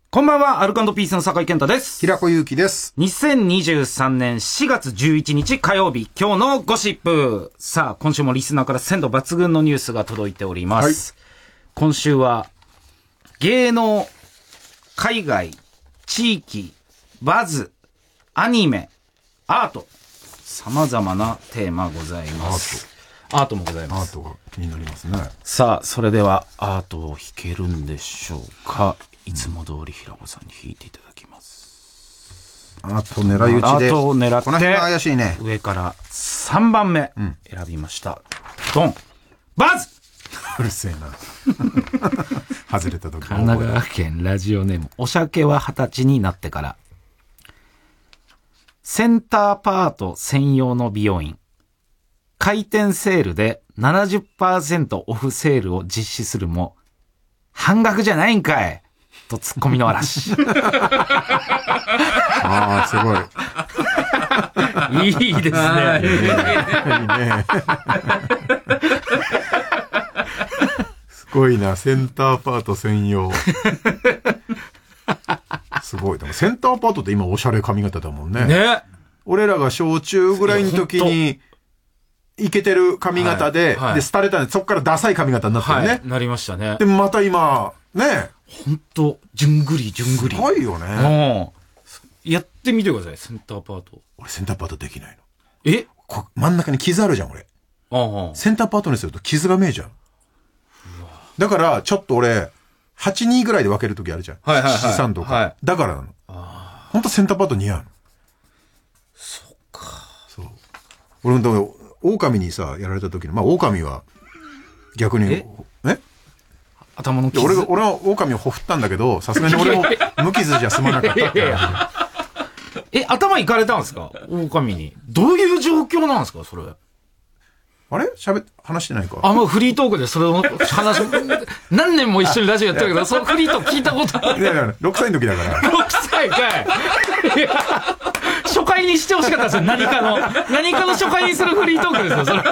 こんばんは、アルコ&ピースの酒井健太です。 平子祐希です。 2023年4月11日火曜日、今日のゴシップ。さあ、今週もリスナーから鮮度抜群のニュースが届いております。はい、今週は、芸能、海外、地域、バズ、アニメ、アート、様々なテーマございます。アートもございます。 アートが気になりますね。 さあ、それではアートを弾けるんでしょうか。いつも通り平子さんに弾いていただきます。 アート狙い撃ちで。 アートを狙って。 この辺が怪しいね。 上から3番目、選びました。ドンバズうるせえな。外れた時。 神奈川県ラジオネーム、お酒は20歳になってから。センターパート専用の美容院。開店セールで 70% オフセールを実施するも、半額じゃないんかいとツッコミの嵐。 ああ、すごい。 いいですね。 いいね。すごいな、センターパート専用。すごい。でもセンターパートって今おしゃれ髪型だもんね。 ね。 俺らが小中ぐらいの時に、イケてる髪型で、はいはい、で、廃れたんで、そこからダサい髪型になったよね。はい、 なりましたね。 で、また今、ね。 ほんと、じゅんぐりじゅんぐり。 すごいよね。 やってみてください、センターパート。 俺、センターパートできないの。 え？ 真ん中に傷あるじゃん、俺。センターパートにすると傷が見えちゃう。だから、ちょっと俺、8-2ぐらいで分けるときあるじゃん。 はいはいはい。 7-3とか。はい、だからなの。ほんとセンターパート似合うの。 そっか。 そう。俺も、狼にさ、やられた時の、まあ、狼は、逆に、 頭の傷。 俺は狼をほふったんだけど、さすがに俺も無傷じゃ済まなかったって。 頭いかれたんですか？狼に。どういう状況なんですかそれ。 あれ話してないか？ もうフリートークでそれを話、何年も一緒にラジオやってるけど、そのフリートーク聞いたことない。 いやいや、6歳の時だから。 6歳かい。いや、初回にしてほしかったですよ。何かの初回にするフリートークですよ、それ。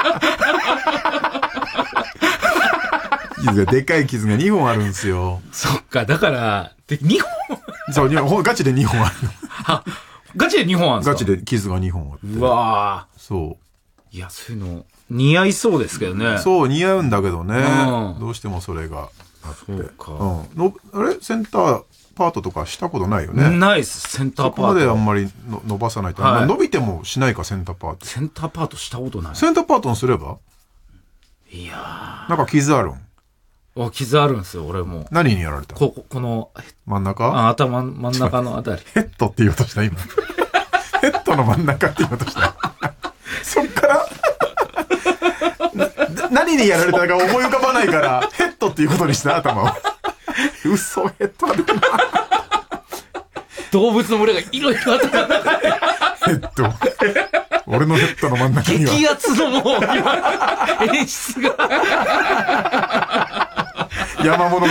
でかい傷が2本あるんですよ。 そっか、だから、2本そう、ガチで2本あるの。ガチで2本あるんですか？ ガチで傷が2本あって。 うわぁ。 そう。 いや、そういうの、似合いそうですけどね。 そう、似合うんだけどね。どうしてもそれがあって。 そうか。 あれセンターパートとかしたことないよね。 ないっす、センターパート。 そこまであんまり伸ばさないと。はい、伸びてもしないか、センターパート。 センターパートしたことない。 センターパートにすれば？ いやー。なんか傷あるん？ 傷あるんですよ、俺も。 何にやられた？ この、 真ん中？ 頭、真ん中のあたり。 ヘッドって言おうとした今。ヘッドの真ん中って言おうとした。そっから何にやられたか思い浮かばないから、ヘッドっていうことにした頭を。嘘、ヘッドだな。 動物の群れがいろいろあった。 ヘッド。俺のヘッドの真ん中には。 激アツのもう、演出が。 山物語。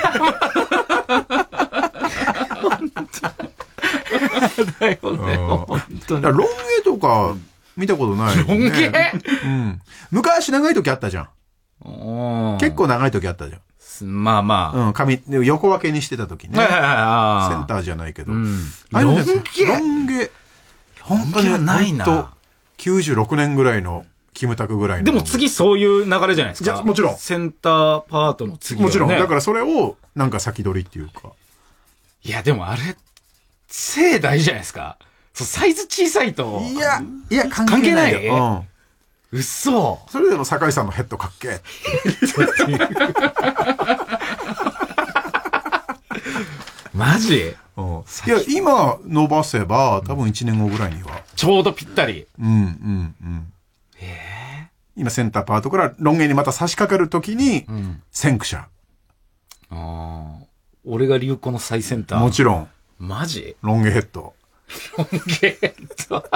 だよね、本当に。 ロン毛とか見たことないよね。 ロン毛？ うん。昔長い時あったじゃん。結構長い時あったじゃん。 まあまあ。 うん、髪、横分けにしてた時ね。 はいはいはい。 センターじゃないけど。 ロン毛ロン毛。本当にないな。96年ぐらいの、キムタクぐらいの。 でも次そういう流れじゃないですか。 もちろん。 センターパートの次はね。 もちろん。だからそれを、なんか先取りっていうか。 いや、でもあれ、背大事じゃないですか。そう、サイズ小さいと。 いや、関係ないよ。うん。 嘘。 それでも酒井さんのヘッドかっけえ。 マジ？ いや、今伸ばせば、多分1年後ぐらいには。 ちょうどぴったり。 今センターパートからロン毛にまた差し掛かるときに、先駆者。 俺が流行の最先端。 もちろん。 マジ？ ロン毛ヘッド。 ロン毛ヘッド。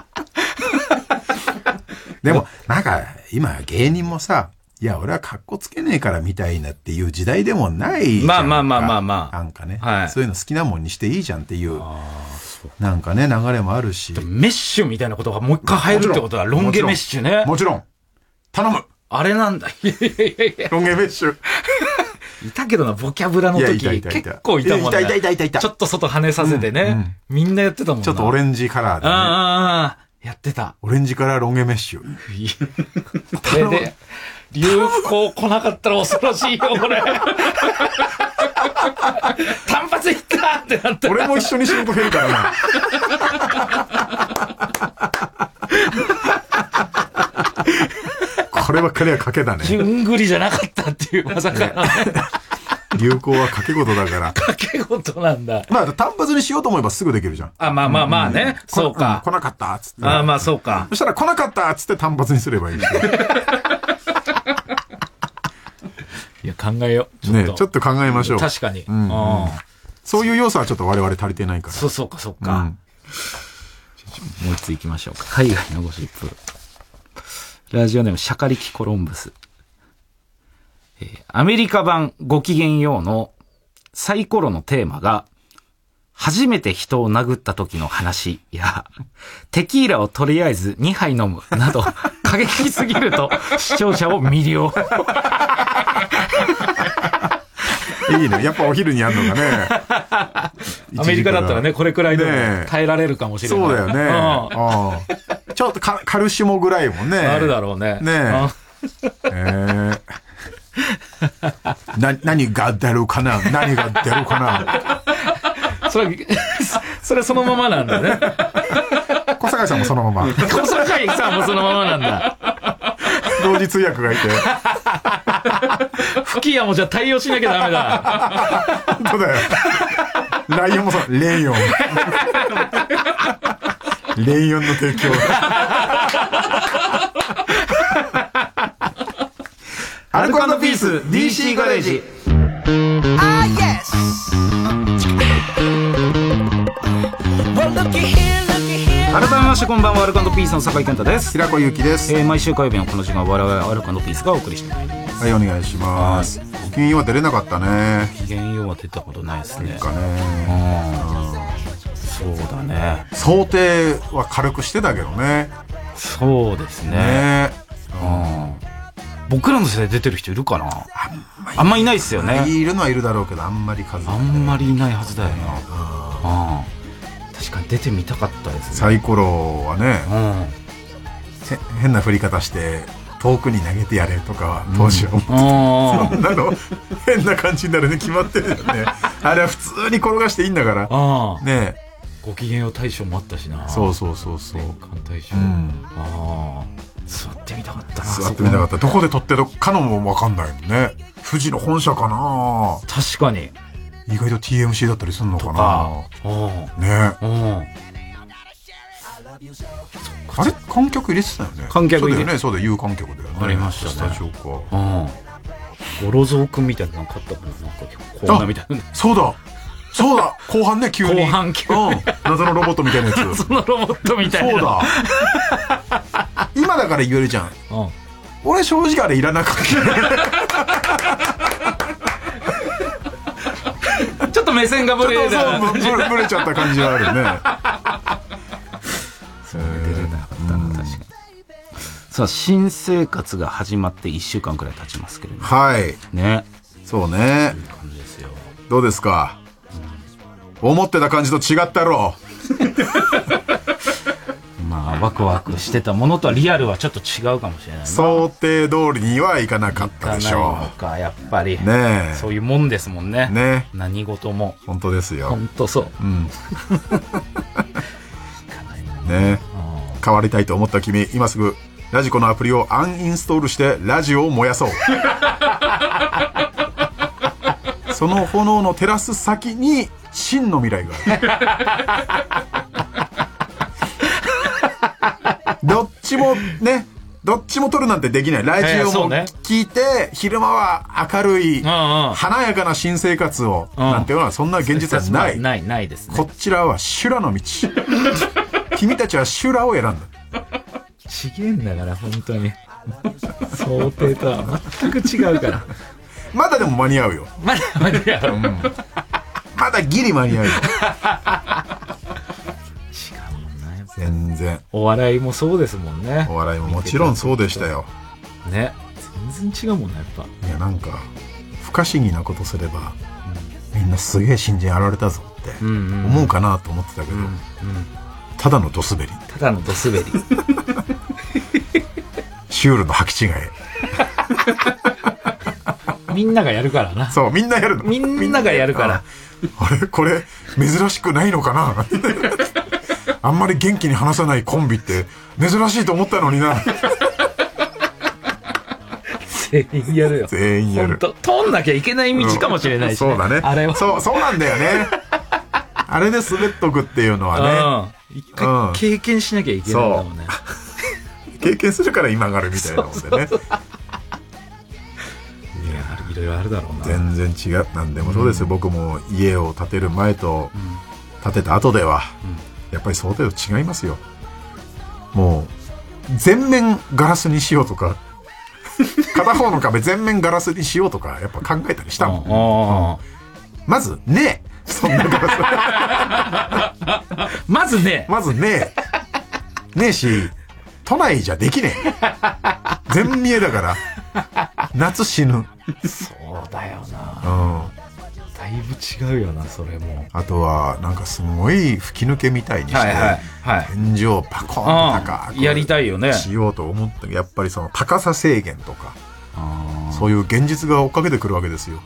でも、なんか、今芸人もさ、いや、俺は格好つけねえからみたいなっていう時代でもないじゃん。 まあ。 なんかね、はい。そういうの好きなもんにしていいじゃんっていう、なんかね、流れもあるし。 メッシュみたいなことがもう一回入るってことは、ロン毛メッシュね。 もちろん。頼む。 あれなんだ。 ロン毛メッシュ。 いたけどな、ボキャブラの時。結構いたもんね。 いた。 ちょっと外跳ねさせてね。みんなやってたもんな。 ちょっとオレンジカラーでね。 ああ、やってた。 オレンジカラーロン毛メッシュ。 これで、流行来なかったら恐ろしいよ、これ。単発いったってなったら。 俺も一緒に仕事減るからな。こればっかりは賭けだね。 順繰りじゃなかったっていう、まさかのね。 流行は賭け事だから。 賭け事なんだ。 まあ、単発にしようと思えばすぐできるじゃん。 あ、まあね。そうか。 来なかったっつって。 あ、まあそうか。 そしたら来なかったっつって単発にすればいい。 いや、考えよう。 ね、ちょっと考えましょう。 確かに。 そういう要素はちょっと我々足りてないから。 そうか。もう一つ行きましょうか。海外のゴシップ。ラジオネームシャカリキコロンブス。アメリカ版ごきげんようのサイコロのテーマが、初めて人を殴った時の話や、テキーラをとりあえず2杯飲むなど、過激すぎると視聴者を魅了。 いいね。やっぱお昼にやるのがね。 アメリカだったらね、これくらいでも耐えられるかもしれない。 そうだよね。ちょっとカルシモぐらいもね。 あるだろうね。 ね何が出るかなそれそのままなんだね。 小坂井さんもそのまま。 小坂井さんもそのままなんだ。 同時通訳がいて。 吹き矢もじゃあ対応しなきゃダメだ。 本当だよ。ライオンもそう、レイオン。レイオンの提供。 アルコ&ピース DC ガレージ。改めましてこんばんは、アルコ&ピースの酒井健太です。 平子ゆきです。 毎週火曜日のこの時間我々アルコ&ピースがお送りしてまいります。 はい、お願いします。ごきげんようは出れなかったね。 ごきげんようは出たことないですね。 かね。 そうだね。 想定は軽くしてたけどね。 そうですね。僕らの世代出てる人いるかな。あんまいないですよね。 いるのはいるだろうけど、あんまり数あんまりいないはずだよな。確かに出てみたかったですね。 サイコロはね、変な振り方して遠くに投げてやれとかは当時は思って、そんなの変な感じになるね。決まってるよね。あれは普通に転がしていいんだからね。 ごきげんよう大賞もあったしな。 そう年間大賞。座ってみたかったな。 座ってみたかった。どこで撮ってるかのも分かんないもんね。富士の本社かな。 確かに意外と TMC だったりするのかな。ね。あれ観客入れてたよね。 観客入れてたよね。そうだ有観客だよね。 ありましたね。 スタジオか。 ゴロゾー君みたいなの買ったかな。なんかコーナーみたいな。 そうだ後半ね、急に後半急に謎のロボットみたいなやつ。 謎のロボットみたいな。 そうだ。今だから言えるじゃん。俺正直あれいらなかった。 ちょっと目線がブレブレちゃった感じはあるね。 出れなかったな、確かに。さあ、新生活が始まって1週間くらい経ちますけれども。 はい。 ね。 そうね。 そういう感じですよ。 どうですか。思ってた感じと違ったろう。まあ、ワクワクしてたものとはリアルはちょっと違うかもしれないな。 想定通りにはいかなかったでしょう。いかないのか、やっぱり。 ねえ。 そういうもんですもんね。 ね。 何事も。 本当ですよ。 本当そう。 ね。変わりたいと思った君、今すぐラジコのアプリをアンインストールしてラジオを燃やそう。その炎の照らす先に真の未来がある。どっちも撮るなんてできない。ラジオも聞いて、昼間は明るい華やかな新生活をなんていうのはそんな現実はない。 ないですね。 こちらは修羅の道。君たちは修羅を選んだ。 ちげえんだから本当に。想定とは全く違うから。 まだでも間に合うよ。 まだ間に合う。 まだギリ間に合うよ。 違うもんな、やっぱ全然。 お笑いもそうですもんね。 お笑いももちろんそうでしたよ。 ね。全然違うもんね、やっぱ。 いや、なんか不可思議なことすれば、みんなすげえ新人現れたぞって思うかなと思ってたけど、ただのドスベリ。 ただのドスベリ。 シュールの履き違え。 みんながやるからな。 そう、みんなやるの。 みんながやるから。 あれこれ珍しくないのかな。あんまり元気に話さないコンビって珍しいと思ったのにな。 全員やるよ。 全員やる。 通んなきゃいけない道かもしれないし、ね、 そうだね。 あれは。 そうなんだよね。あれで滑っとくっていうのはね。一回経験しなきゃいけないんだもんね。 経験するから今があるみたいなもんでね。 いろいろあるだろうな。 全然違う。なんでもそうですよ。僕も家を建てる前と建てた後では、やっぱり相当違いますよ。もう全面ガラスにしようとか、片方の壁全面ガラスにしようとかやっぱ考えたりしたもん。まずねえ、そんなガラス。まずねえし、都内じゃできねえ。全見えだから夏死ぬ。 そうだよな。だいぶ違うよな、それも。 あとはなんかすごい吹き抜けみたいにして、天井をパコンと高くやりたいよね。 しようと思ったけど、やっぱりその高さ制限とか、そういう現実が追っかけてくるわけですよ。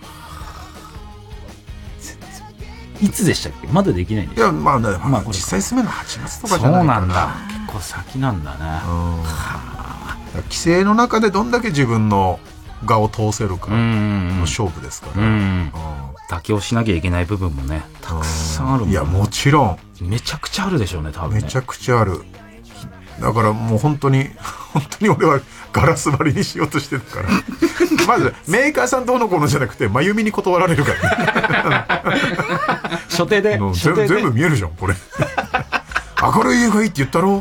いつでしたっけ？まだできないんですか？ いや、まあ実際住めるの8月とかじゃないかな。 そうなんだ。結構先なんだね。 規制の中でどんだけ自分の画を通せるかの勝負ですから。 妥協しなきゃいけない部分もね、たくさんあるもんね。 いや、もちろん。 めちゃくちゃあるでしょうね、多分ね。 めちゃくちゃある。だからもう本当に俺はガラス張りにしようとしてるから。まずメーカーさんどうのこうのじゃなくて、真由美に断られるからね。 初手で全部見えるじゃんこれ。明るい家がいいって言ったろ。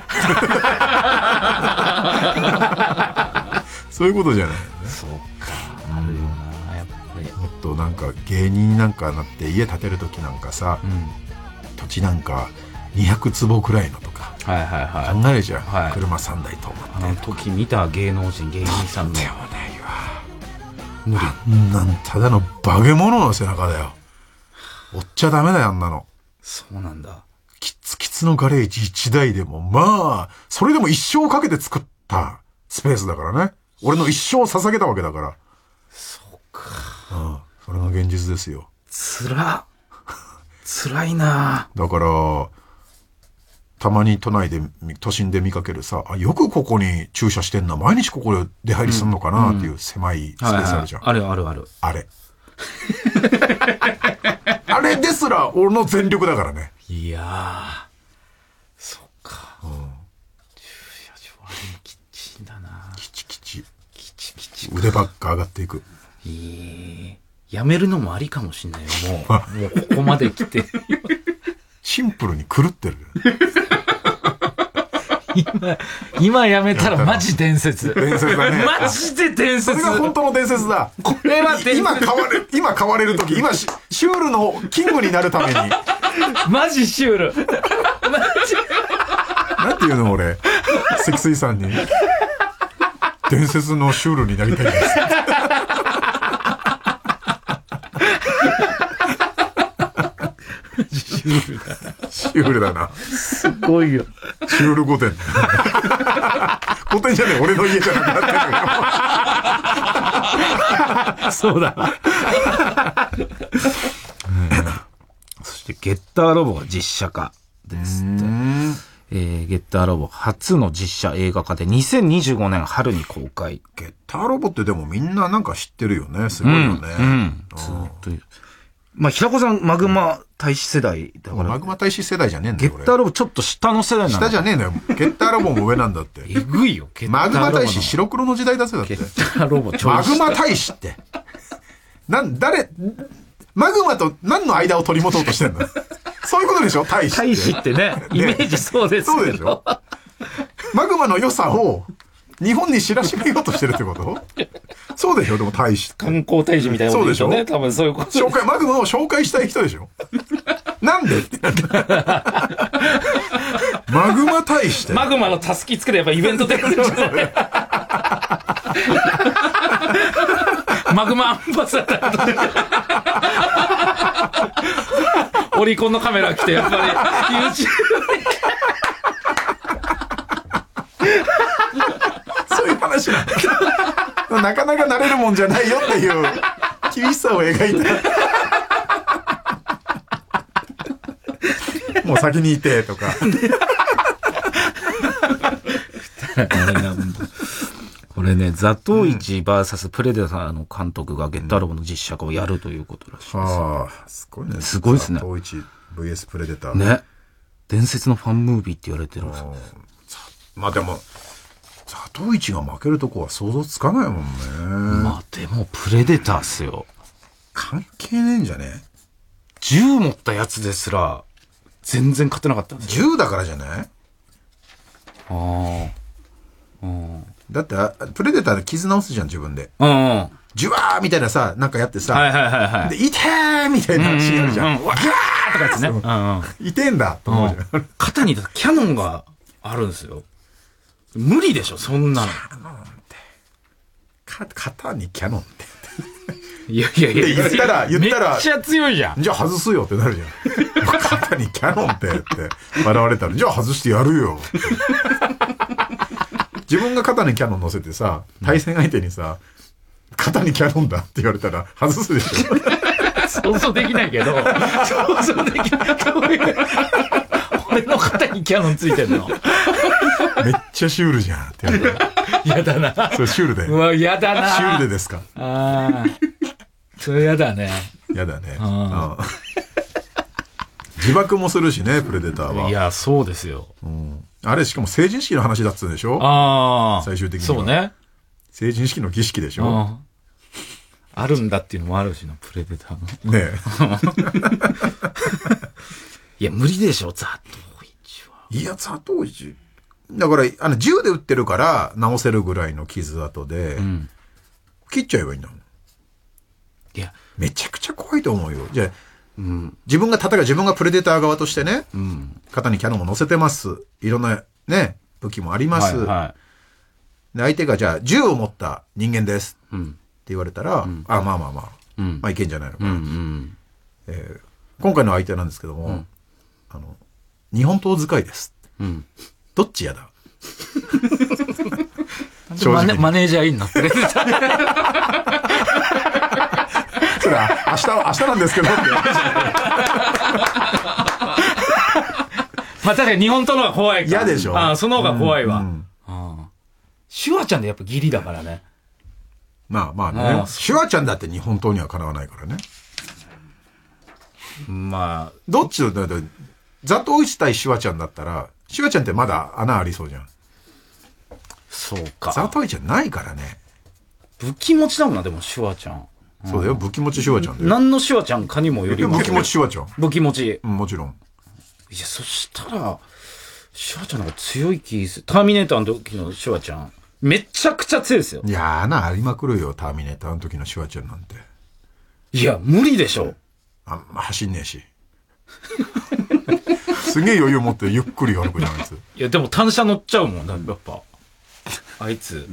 そういうことじゃないよね。 そうか、あるよな、やっぱり。 もっとなんか芸人なんかなって家建てる時なんかさ、土地なんか200坪くらいのとか考えるじゃん。車3台と思って。 あの時見た芸人さんの。 でもないわ。あんなんただの化け物の背中だよ。追っちゃダメだよ、あんなの。 そうなんだ。 キツキツのガレージ1台でも、まあそれでも一生かけて作ったスペースだからね。俺の一生を捧げたわけだから。 そうか。 それが現実ですよ。 辛いな。 だからたまに都心で見かけるさ、よくここに駐車してんな、毎日ここで出入りすんのかなっていう狭いスペースあるじゃん。 ある。 あれ。あれですら俺の全力だからね。 いやー、そっか。駐車場あれもキッチンだな。 キチキチ。腕ばっか上がっていく。 やめるのもありかもしんないよ。もうここまで来て。 シンプルに狂ってる。 今やめたらマジ伝説。 伝説だね。 マジで伝説。 それが本当の伝説だ。 これは伝説。 今変われる時、今シュールのキングになるために。 マジシュール。 なんていうの俺、積水さんに。伝説のシュールになりたいです。シュールだな。 すごいよ。 シュール御殿。御殿じゃねえ、俺の家じゃなくなってる。 そうだ。そしてゲッターロボが実写化ですって。ゲッターロボ初の実写映画化で2025年春に公開。 ゲッターロボってでもみんななんか知ってるよね。すごいよね。 ずっと。まあ、平子さん、マグマ大使世代だから。 マグマ大使世代じゃねえんだよ。 ゲッターロボちょっと下の世代なんだ。 下じゃねえのよ。ゲッターロボも上なんだって。 えぐいよ、 ゲッターロボ。マグマ大使白黒の時代だぜ、だって。 ゲッターロボマグマ大使って。マグマと何の間を取り持とうとしてんの？そういうことでしょ、大使って。 大使ってね、イメージそうですけど。 そうでしょ。マグマの良さを日本に知らしめようとしてるってこと？そうでしょ、でも大使。 観光大使みたいなことでしょうね。多分そういうこと。 マグマを紹介したい人でしょ。なんでマグマ大使って。 マグマのタスキつけてやっぱイベント出るんでしょうね。 マグマアンバサダーとオリコンのカメラ来て、やっぱり YouTube そういう話なんだ。なかなかなれるもんじゃないよっていう厳しさを描いた。もう先にいてとか。 これね、ザトウイチ VS プレデターの監督がゲッタロボの実写化をやるということらしいです。 ああ、すごいね。 すごいですね。 ザトウイチ VS プレデター。 ね。伝説のファンムービーって言われてるんですよ。 まあでも、ザトウイチが負けるとこは想像つかないもんね。 まあでもプレデターっすよ。 関係ねえんじゃね？ 銃持ったやつですら、全然勝てなかったんですよ。 銃だからじゃない？ ああ。 だって、プレデターで傷直すじゃん、自分で。 うん。 ジュワーみたいなさ、なんかやってさ、 はいはいはいはい。 で、痛ーみたいなシーンあるじゃん。 わーとかやつね。 痛えんだと思うじゃん。 肩にキャノンがあるんですよ。無理でしょ、そんなの。 肩にキャノンって。 いやいやいや。 言ったら、 めっちゃ強いじゃん。 じゃあ外すよってなるじゃん。肩にキャノンって笑われたら、じゃあ外してやるよ。自分が肩にキャノン乗せてさ、対戦相手にさ、肩にキャノンだって言われたら外すでしょ。 想像できないけど、想像できない。俺の肩にキャノンついてんの。 めっちゃシュールじゃんって言われたら。 やだな。 それシュールで。 うわ、やだな。 シュールでですか？ ああ。それやだね。 やだね。自爆もするしね、プレデターは。 いや、そうですよ。 あれ、しかも成人式の話だっつうんでしょ？ ああ。 最終的には。 そうね。 成人式の儀式でしょ？ あるんだっていうのもあるしな、プレデターの。 ねえ。いや、無理でしょ、ザトウイチは。 いや、ザトウイチ。だから、銃で撃ってるから直せるぐらいの傷跡で、切っちゃえばいいんだもん。 いや、 めちゃくちゃ怖いと思うよ。じゃあ、自分がプレデター側としてね、肩にキャノンも乗せてます。いろんなね、武器もあります。で相手がじゃあ銃を持った人間です。って言われたら、まあいけんじゃないのかな。今回の相手なんですけども、日本刀使いです。どっちやだ？ マネージャーいんの？プレデター。 それ明日なんですけどって。 まあ確かに日本刀の方が怖いか。 嫌でしょ？ ああ、その方が怖いわ。シュワちゃんでやっぱギリだからね。 まあね。シュワちゃんだって日本刀にはかなわないからね。 まあ。 どっちだって、ザトウイチ対シュワちゃんだったら、シュワちゃんってまだ穴ありそうじゃん。 そうか。 ザトウイチはないからね。 武器持ちだもんな、でもシュワちゃん。 そうだよ、武器持ちシュワちゃんだよ。 何のシュワちゃんかにもよります。 武器持ちシュワちゃん。 武器持ち。 もちろん。 いや、そしたら、シュワちゃんの方が強い気する。ターミネーターの時のシュワちゃん。めちゃくちゃ強いですよ。 いや、穴ありまくるよ、ターミネーターの時のシュワちゃんなんて。 いや、無理でしょ。 あんま走んねえし。すげえ余裕持ってゆっくり歩くじゃん、あいつ。 いや、でも単車乗っちゃうもん、やっぱ。あいつ。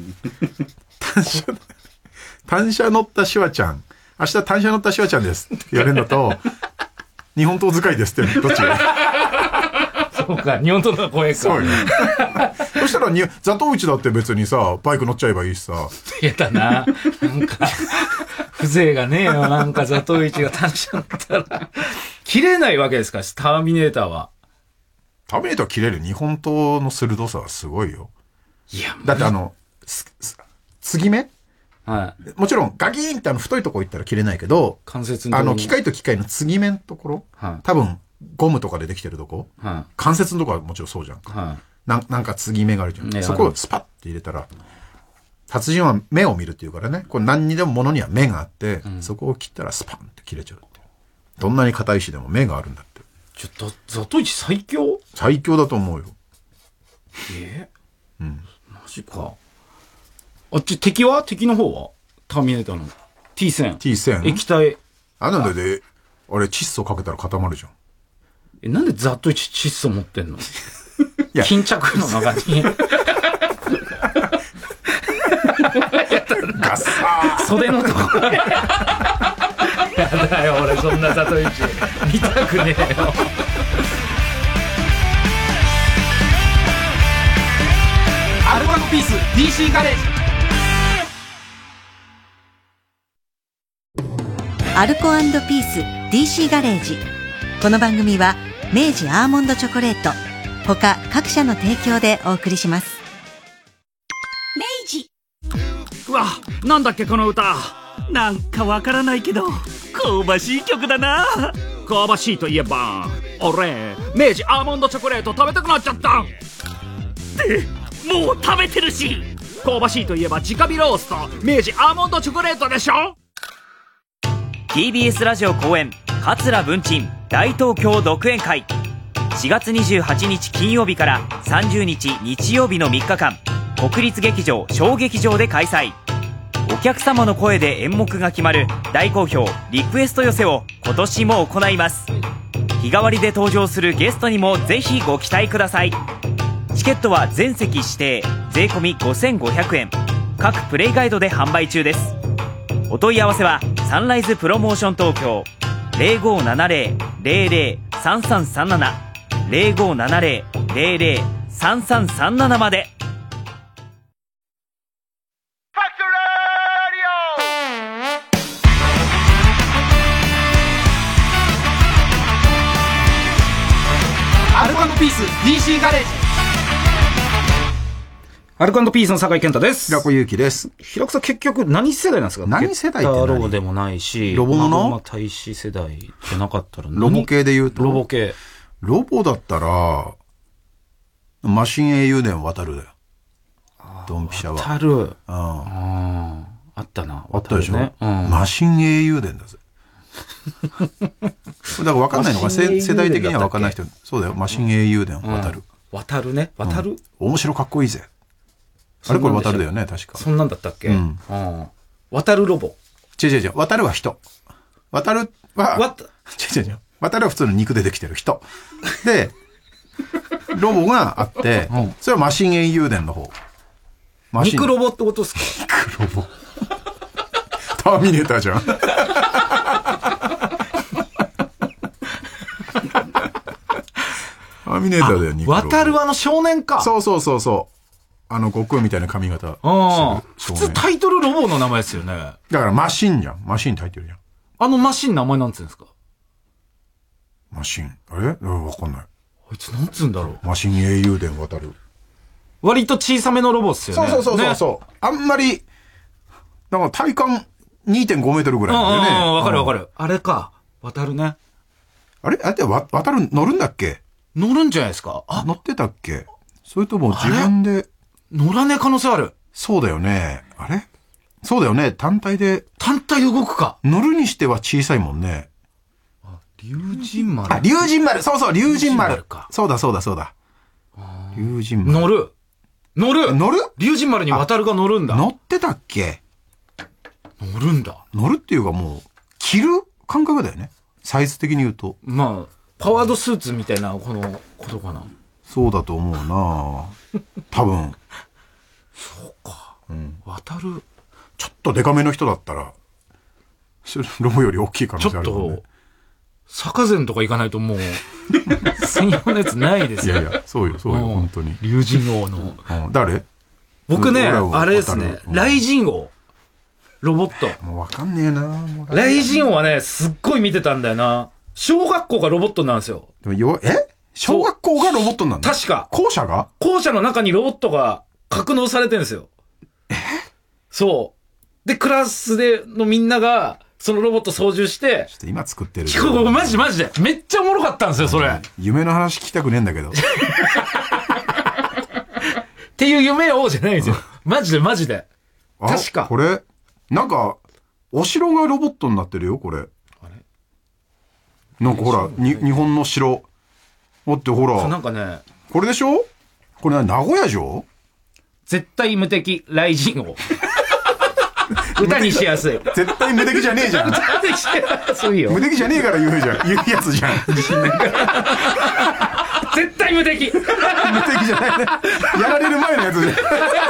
単車乗ったシュワちゃん。明日単車乗ったシュワちゃんですって言われるのと、日本刀使いですって、どっちがそうか、日本刀の方が怖いか。 そうよ。そしたらザトウイチだって別にさ、バイク乗っちゃえばいいしさ。 やだな。なんか、風情がねえよ。なんかザトウイチが単車乗ったら。切れないわけですから、ターミネーターは。 ターミネーター切れる日本刀の鋭さはすごいよ。 いや、 だって継ぎ目？ はい。 もちろんガキーンって太いとこ行ったら切れないけど、 関節の機械と機械の継ぎ目のところ、 はい、 多分ゴムとかでできてるとこ、はい、関節のとこはもちろんそうじゃん。はい、なんか継ぎ目があるじゃん。ね、そこをスパッて入れたら、達人は目を見るっていうからね、これ何にでも物には目があって、そこを切ったらスパンって切れちゃうって。どんなに硬い石でも目があるんだって。 ザトウイチ最強？ 最強だと思うよ。 マジか。敵の方はターミネーターの T1000。液体。 なんで、あれ、窒素かけたら固まるじゃん。 なんでザトウイチ窒素持ってんの？いや。巾着の中に。 ガッサー袖のとこやだよ俺そんな里市見たくねえよ。アルコ&ピース DC ガレージ。 アルコ&ピース DC ガレージ。この番組は明治アーモンドチョコレート他各社の提供でお送りします。 明治。 うわ、なんだっけこの歌。なんかわからないけど香ばしい曲だな。香ばしいといえば俺明治アーモンドチョコレート食べたくなっちゃった。ってもう食べてるし。香ばしいといえば直火ロースト明治アーモンドチョコレートでしょ。 TBS ラジオ公演桂文珍大東京独演会、4月28日金曜日から30日日曜日の3日間、国立劇場小劇場で開催。お客様の声で演目が決まる大好評リクエスト寄せを今年も行います。日替わりで登場するゲストにもぜひご期待ください。チケットは全席指定、税込5500円、各プレイガイドで販売中です。お問い合わせはサンライズプロモーション東京 0570-003337 0570-003337 まで。 アルコ&ピース DC ガレージ。アルコ&ピースの酒井健太です。 平子祐希です。 平子さん結局何世代なんですか？ 何世代って何？ ロボでもないし、 ロボもの？ 大使世代じゃなかったらロボ系で言うと？ ロボ系。 ロボだったら、マシン英雄伝渡るだよ。ドンピシャは。 渡る。 あったな。 あったでしょ、 ね、 マシン英雄伝だぜ。だから分かんないのか、世代的には分かんない人。そうだよ、マシン英雄伝渡る。 渡るね。渡る、 面白かっこいいぜ。あれこれ渡るだよね、確か。 そんなんだったっけ？渡るロボ。 違う。渡るは人。渡るは、違う。渡るは普通の肉でできてる人。で、ロボがあって、それはマシン英雄伝の方。 肉ロボってことですか？ 肉ロボ。ターミネーターじゃん。ターミネーターだよ、肉ロボ。 渡る少年か。 そう。悟空みたいな髪型。 普通タイトルロボの名前ですよね。 だからマシンじゃん。マシンって入ってるじゃん。 マシン名前なんつうんですか？ マシン。わかんない。 あいつなんつうんだろう。 マシン英雄伝渡る。 割と小さめのロボっすよね。 そう。ね、あんまり、なんか体感 2.5 メートルぐらいなんだよね。 わかる。あれか。渡るね。 あれって渡る乗るんだっけ？ 乗るんじゃないですか？ 乗ってたっけ？それとも自分で。 乗らねえ可能性ある。 そうだよね。あれ？そうだよね。単体で動くか。 乗るにしては小さいもんね。 龍神丸。 龍神丸。そう、龍神丸か。そうだ。龍神丸。乗る龍神丸に渡るが乗るんだ。 乗ってたっけ？ 乗るんだ。 乗るっていうかもう、着る感覚だよね。サイズ的に言うと。 まあ、パワードスーツみたいな、このことかな。 そうだと思うな多分。 そうか。渡る。 ちょっとデカめの人だったら、ロボより大きい可能性あるもんね。 ちょっと、坂膳とか行かないともう、専用のやつないですよ。 いや、そうよ、本当に。 龍神王の。 誰？ 僕ね、あれですね、雷神王。ロボット。 もうわかんねえな雷神王はね、すっごい見てたんだよな。小学校がロボットなんですよ。 小学校がロボットなんだ。 確か。 校舎の中にロボットが格納されてるんですよ。そう。で、クラスのみんなが、そのロボット操縦して、 ちょっと今作ってる。 マジで。めっちゃおもろかったんですよ、それ。 夢の話聞きたくねえんだけど。 っていう夢をじゃないんですよ。マジで。確か。 これ、なんか、お城がロボットになってるよ、これ。あれなんかほら、日本の城。だってほら。 なんかね。 これでしょ？これ名古屋城？ 絶対無敵雷神王。歌にしやすい。 絶対無敵じゃねえじゃん。 歌にしやすいよ。 無敵じゃねえから言うやつじゃん。 絶対無敵。 無敵じゃないね。やられる前のやつじゃん。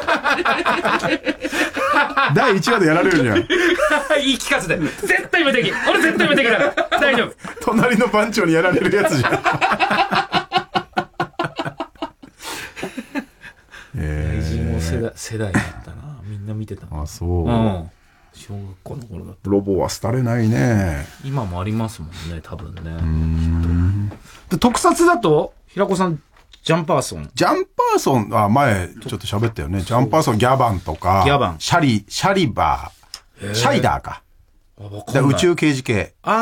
第1話でやられるじゃん。 言い聞かせて。絶対無敵。俺絶対無敵だから。大丈夫。 隣の番長にやられるやつじゃん。 世代だったな。みんな見てた。 あ、そう。 小学校の頃だった。 ロボは廃れないね。 今もありますもんね、多分ね。で特撮だと、平子さん、ジャンパーソン。 ジャンパーソン、前、ちょっと喋ったよね。ジャンパーソン、ギャバンとか、 ギャバンシャリバー、シャイダーか。で宇宙刑事系。そ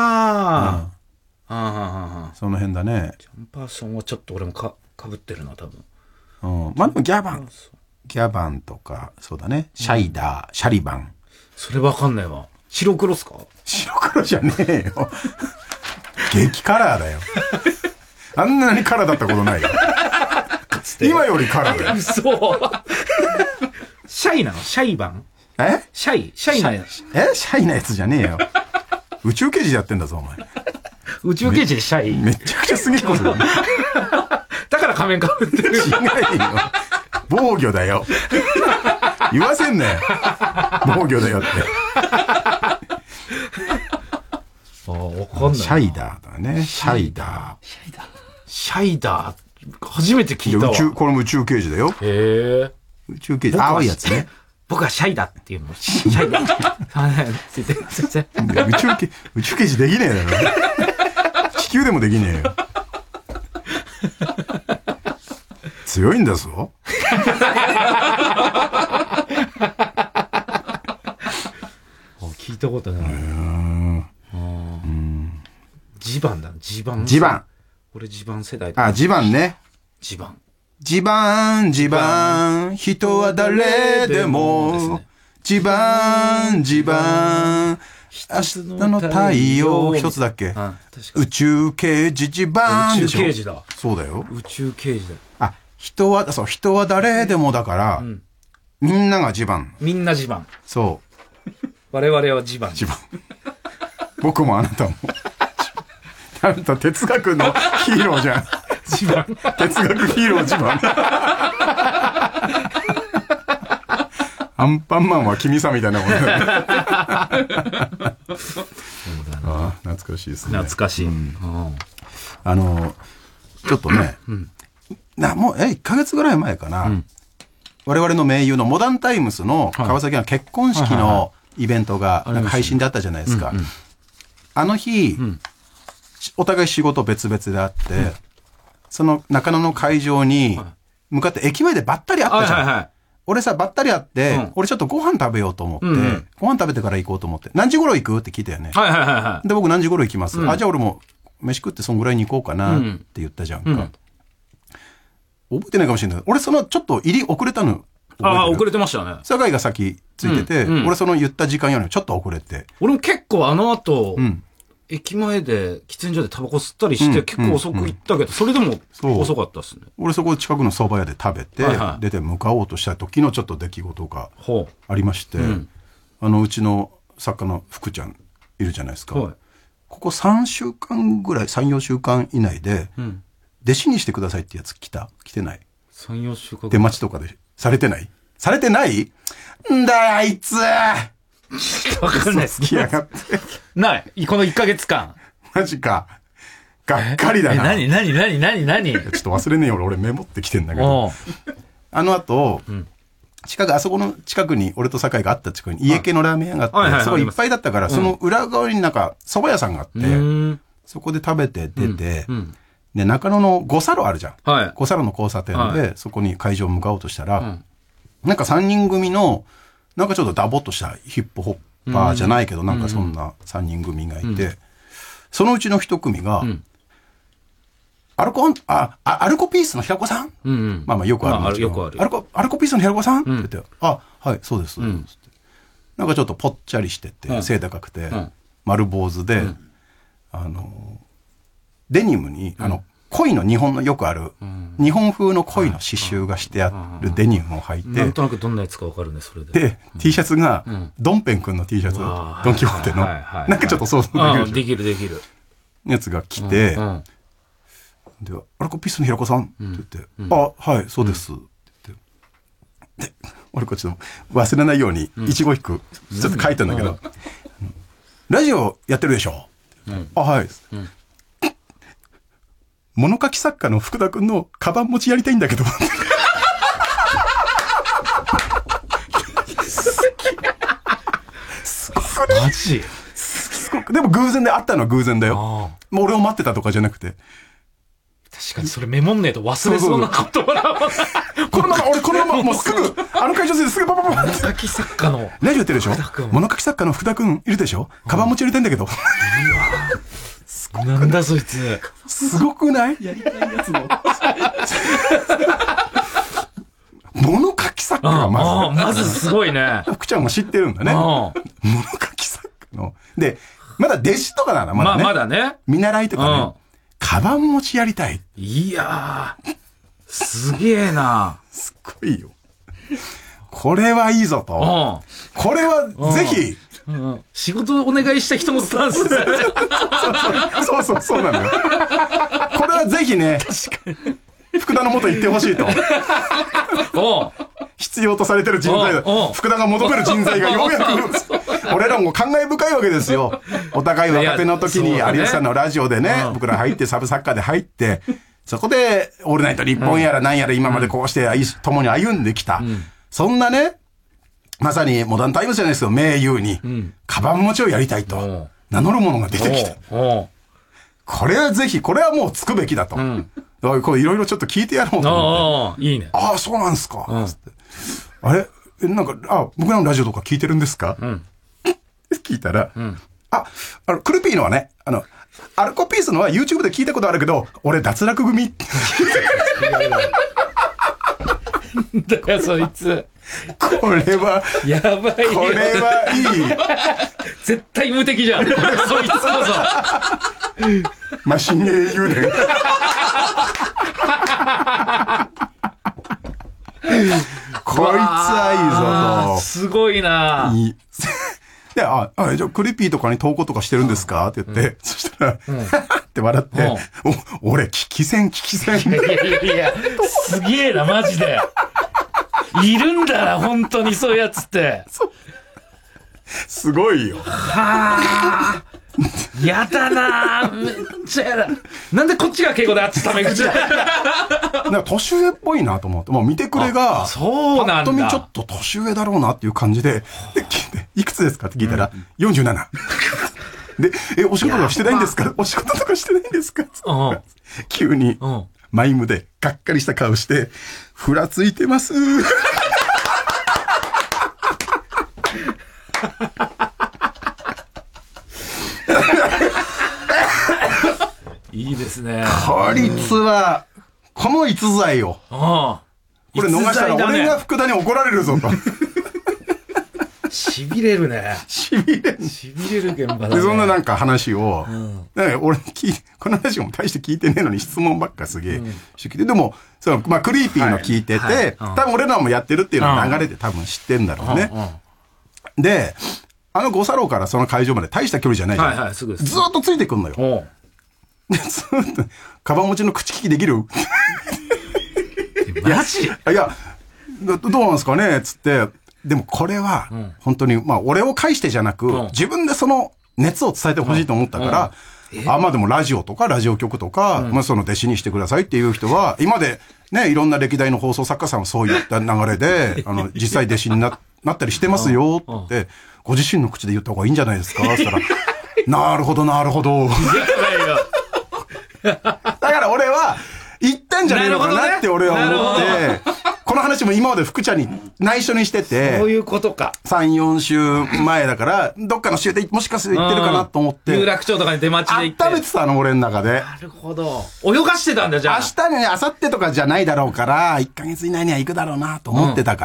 の辺だね。 ジャンパーソンはちょっと俺もかぶってるな、多分。 まあでもギャバンとか、そうだね。シャイダー、シャリバン。 それわかんないわ。白黒っすか？ 白黒じゃねえよ。激カラーだよ。あんなにカラーだったことないよ。今よりカラーだよ。 嘘。シャイなの？シャイバン？シャイなやつ。 シャイなやつじゃねえよ。宇宙刑事やってんだぞ、お前。 宇宙刑事でシャイ？ めちゃくちゃすげえことだね。 だから仮面かぶってる。違うよ。 防御だよ。言わせんなよ。防御だよって。 わかんない。 シャイダーだね。シャイダー。初めて聞いたわ。 これも宇宙刑事だよ。 へえ。 宇宙刑事。青いやつね。 僕はシャイだっていうの。シャイだ。 宇宙刑事できねえだろ。地球でもできねえよ。強いんだぞ。 聞いたことない。ジバンだ。ジバン。俺ジバン世代だ。 ジバンね。 ジバン。 人は誰でも。ジバン。明日の太陽。一つだっけ？宇宙刑事ジバンでしょ。 宇宙刑事だ。 そうだよ。 宇宙刑事だ。 人は誰でもだから、みんながジバン。 みんなジバン。 そう。 我々はジバン。 僕もあなたも。あなた哲学のヒーローじゃん。 ジバン。 哲学ヒーロージバン。アンパンマンは君さみたいなもんだね。懐かしいですね。 懐かしい。 ちょっとね、もう1ヶ月ぐらい前かな、我々の盟友のモダンタイムスの川崎の結婚式のイベントがなんか配信であったじゃないですか。あの日、お互い仕事別々であって、その中野の会場に向かって駅前でばったり会ったじゃん。俺さ、ばったり会って、俺ちょっとご飯食べようと思って、ご飯食べてから行こうと思って、何時頃行くって聞いたよね。で、僕何時頃行きます。じゃあ俺も飯食ってそんぐらいに行こうかなって言ったじゃんか。覚えてないかもしれない。俺そのちょっと入り遅れたの。 遅れてましたね。 酒井が先ついてて、俺その言った時間よりもちょっと遅れて。 俺も結構あの後、駅前で喫煙所でタバコ吸ったりして結構遅く行ったけど、それでも遅かったっすね。 俺そこ近くの蕎麦屋で食べて、出て向かおうとした時のちょっと出来事がありまして、うちの作家の福ちゃんいるじゃないですか。ここ3週間ぐらい、3、4週間以内で、弟子にしてくださいってやつ来てない ?3、4週間。 出待ちとかで。されてないんだよ、あいつ。わかんないっす。 来やがって。 ない。この1ヶ月間。 マジか。がっかりだな。 何ちょっと忘れねえよ、俺メモってきてんだけど。あの後、あそこの近くに、俺と酒井があった近くに家系のラーメン屋があって、そこいっぱいだったから、その裏側になんか蕎麦屋さんがあって、そこで食べて出て、で、中野の五差路あるじゃん。五差路の交差点で、そこに会場向かおうとしたら、なんか3人組の、なんかちょっとダボっとしたヒップホッパーじゃないけど、なんかそんな3人組がいて、そのうちの1組が、アルコピースの平子さん、まあよくあるんですけど、アルコピースの平子さんって言って、はい、そうです。なんかちょっとぽっちゃりしてて、背高くて、丸坊主で、デニムに、恋の日本のよくある、日本風の恋の刺繍がしてあるデニムを履いて、 なんとなくどんなやつかわかるね、それで。 で、T シャツが、ドンペン君の T シャツ、ドンキホーテの、なんかちょっと想像できる。 やつが来て、 で、アルコピースの平子さんって言って、あ、はい、そうです。って言って。で、俺こっちの忘れないように、一語一句、ちょっと書いたんだけど、ラジオやってるでしょ、あ、はい。物書き作家の福田くんのカバン持ちやりたいんだけど。すごくね。 マジすごく。でも偶然で会ったのは偶然だよ。もう俺を待ってたとかじゃなくて。 確かにそれメモんねえと忘れそうな言葉だもんな。 このまま、俺このままもうすぐ、あの会場ですぐパパパパ。 物書き作家の。 ラジオやってるでしょ、物書き作家の福田くんいるでしょ、カバン持ちやりたいんだけど。 なんだそいつ。 すごくない？やりたいやつの。物書き作家がまずすごいね。 福ちゃんも知ってるんだね。物書き作家の。で、まだ弟子とかならまだね。 まだね。 見習いとかね。カバン持ちやりたい。 いやー、すげえな。 すごいよ。これはいいぞと。これはぜひ。 仕事お願いした人もスタンスですよね。 そうなのよ。これはぜひね、福田の元行ってほしいと。必要とされてる人材だ。福田が求める人材がようやく、俺らも感慨深いわけですよ。お互い若手の時に有吉さんのラジオでね、僕ら入ってサブサッカーで入って、そこでオールナイト日本やら何やら今までこうして共に歩んできた。そんなね、まさにモダンタイムズじゃないですけど、名優に、カバン持ちをやりたいと、名乗るものが出てきた。これはぜひ、これはもうつくべきだと。これいろいろちょっと聞いてやろうと思って。 いいね。 ああ、そうなんですか。あれなんか、僕らのラジオとか聞いてるんですか、聞いたら、クルピーのはね、アルコピースのは YouTube で聞いたことあるけど、俺脱落組。 だからそいつ。 これは、 やばい。これはいい。 絶対無敵じゃん。そいつこそ。マシン英雄伝。こいつはいいぞと。 すごいな。いい。 で、じゃあクリピーとかに投稿とかしてるんですかって言って、そしたら、って笑って、俺、聞き戦。 いや、すげえな、マジで。いるんだな、本当にそういうやつって。 すごいよ。 はぁ。やだなぁ。めっちゃやだ。なんでこっちが敬語であっちタメ口だ。 なんか年上っぽいなと思って、もう見てくれが、 そうなんだ。 ぱっと見ちょっと年上だろうなっていう感じで、いくつですかって聞いたら、47。で、お仕事とかしてないんですか、お仕事とかしてないんですか急に、マイムでがっかりした顔して、ふらついてます。 いいですね。 こいつは、この逸材よ。これ逃したら俺が福田に怒られるぞと。 痺れるね。痺れる現場だね。 で、そんななんか話を、俺この話も大して聞いてねえのに質問ばっかすげえしてきて、でも、クリーピーの聞いてて、多分俺らもやってるっていうのは流れで多分知ってんだろうね。で、五差楼からその会場まで大した距離じゃないじゃん。ずーっとついてくんのよ。で、ずーっと、カバン持ちの口利きできる？ マジ？ いや、どうなんですかねつって、でもこれは、本当に、俺を介してじゃなく、自分でその熱を伝えてほしいと思ったから、でもラジオとかラジオ局とか、その弟子にしてくださいっていう人は、今でね、いろんな歴代の放送作家さんはそういった流れで、実際弟子になったりしてますよって、ご自身の口で言った方がいいんじゃないですかって言ったら、なるほど。だから俺は、言ったんじゃねえのかなって俺は思って、この話も今まで福ちゃんに内緒にしてて、 そういうことか。 3、4週前だから、どっかの週でもしかして言ってるかなと思って。 有楽町とかに出待ちで行って。 温めてたの、俺の中で。 なるほど。泳がしてたんだ、じゃあ。 明日ね、明後日とかじゃないだろうから、1ヶ月以内には行くだろうなと思ってたから、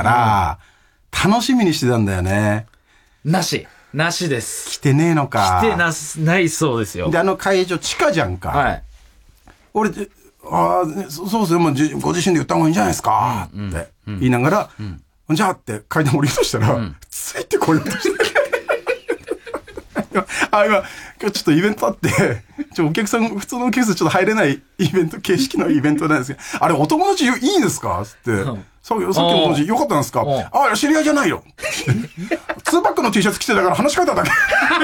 楽しみにしてたんだよね。 なしです。 来てねえのか。 来てないそうですよ。 で、会場地下じゃんか。 はい。 俺、そうですよ、もうご自身で言った方がいいんじゃないですかって言いながら、じゃあって階段降りようとしたら、ついてこようとして。 今ちょっとイベントあって、お客さん、普通のお客さんちょっと入れないイベント、形式のイベントなんですけど、あれお友達いいんですかつって、さっきのお友達よかったんですかあ、知り合いじゃないよ。2パックの T シャツ着てたから話し替えただけ。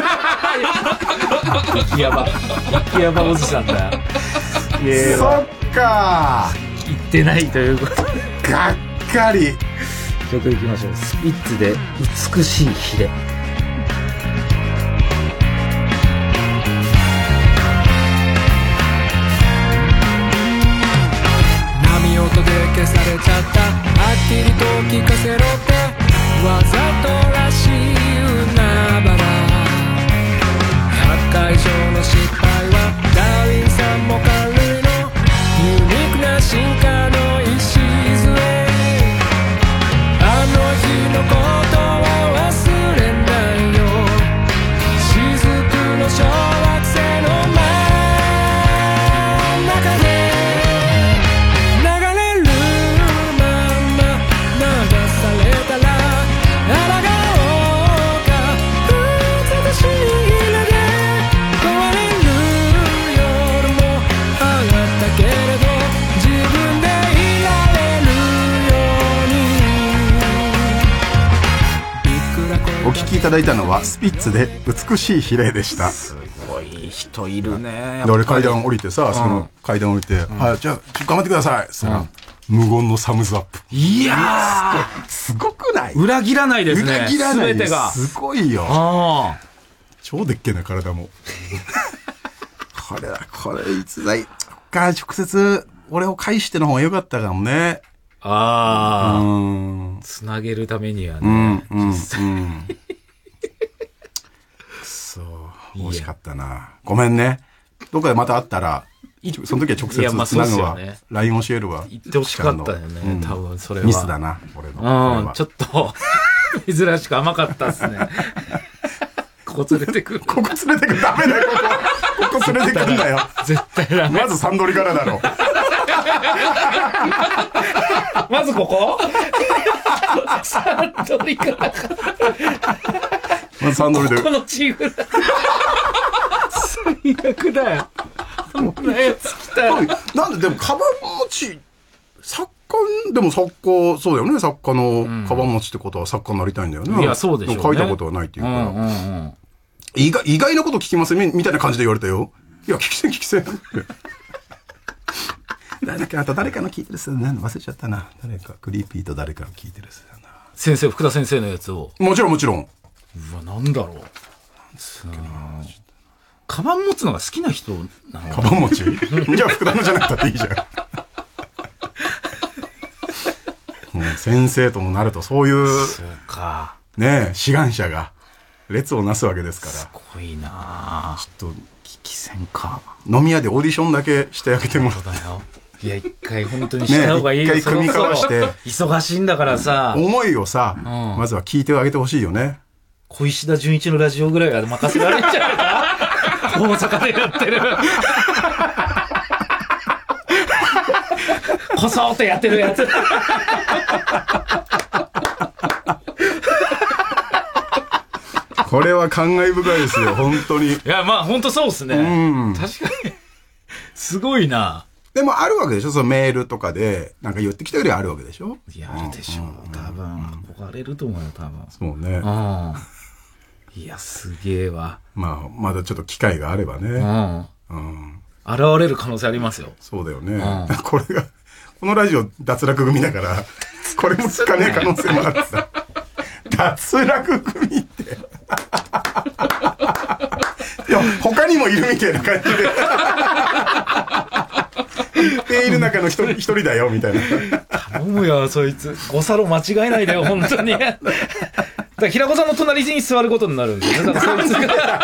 激ヤバおじさんだ。 そっか言ってないということで。 がっかり。 曲いきましょう。スピッツで美しいヒレ。 波音で消されちゃった。はっきりと聞かせろってわざとらしい海原。100回以上の失敗はダーウィンさんも感類のユニークな進化の礎。あの日のことは忘れないよ。雫の小惑星の真ん中で流れるまま流されたら抗おうか。美しいヒレで壊れる夜もあったけれど自分でいられるように。 お聞きいただいたのはスピッツで美しい比例でした。 すごい人いるね。 で俺階段降りてさ、その階段降りて、はい、じゃあ頑張ってください。そしたら無言のサムズアップ。 いやすごくない？ ー、裏切らないですね。 裏切らない。 全てが。 すごいよ。 あ超でっけえな体も。これ逸材か。直接俺を返しての方が良かったかもね。 あ。つなげるためにはね。実際。 くそ、惜しかったな。ごめんね。どっかでまた会ったら、その時は直接つなぐわ。LINE 教えるわ。 言ってほしかったよね。多分それは。 ミスだな、俺の。 ちょっと、珍しく甘かったっすね。ここ連れてくる。 ここ連れてくる。ダメだよ、ここ連れてくるんだよ。 絶対ダメ。 まずサンドリからだろ。 まずここサンドリから。 まずサンドリで。 このチームだ。最悪だよ。そんなやつ来たら。 なんで、でも、カバン持ち、作家、でも作家、そうだよね。作家のカバン持ちってことは作家になりたいんだよね。 いや、そうでしょうね。 書いたことはないっていうから。意外なこと聞きますねみたいな感じで言われたよ。いや、聞きせん。誰かの聞いてるっすよね。忘れちゃったな。誰か、クリーピーと誰かの聞いてるっすよな。 先生、福田先生のやつを。 もちろん。うわ、なんだろう。カバン持つのが好きな人なの？ カバン持ちじゃあ福田のじゃなくたっていいじゃん。先生ともなるとそういう、 そうか。 ねえ、志願者が列をなすわけですから。 すごいなぁ。 ちょっと、 危機戦か。 飲み屋でオーディションだけしてあげてもらそうだよ。いや、一回本当にした方がいいよ。 一回組み交わして。 忙しいんだからさ。 思いをさ、まずは聞いてあげてほしいよね。 小石田純一のラジオぐらいは任せられんじゃないか大阪でやってる。こそーっとやってるやつ。 これは感慨深いですよ、本当に。いや、まあ本当そうですね。確かに。すごいな。 でもあるわけでしょ、そのメールとかで、なんか言ってきたよりあるわけでしょ。 いや、あるでしょう。多分。憧れると思うよ、多分。 そうね。 いや、すげえわ。 まあ、まだちょっと機会があればね。 現れる可能性ありますよ。 そうだよね。これが、このラジオ脱落組だから、これもつかねえ可能性もあってさ。脱落組って。いや、他にもいるみたいな感じで。言っている中の一人だよ、みたいな。 頼むよ、そいつ。ゴサロ間違えないでよ、本当に。だから平子さんの隣に座ることになるんですよね。だからそいつが。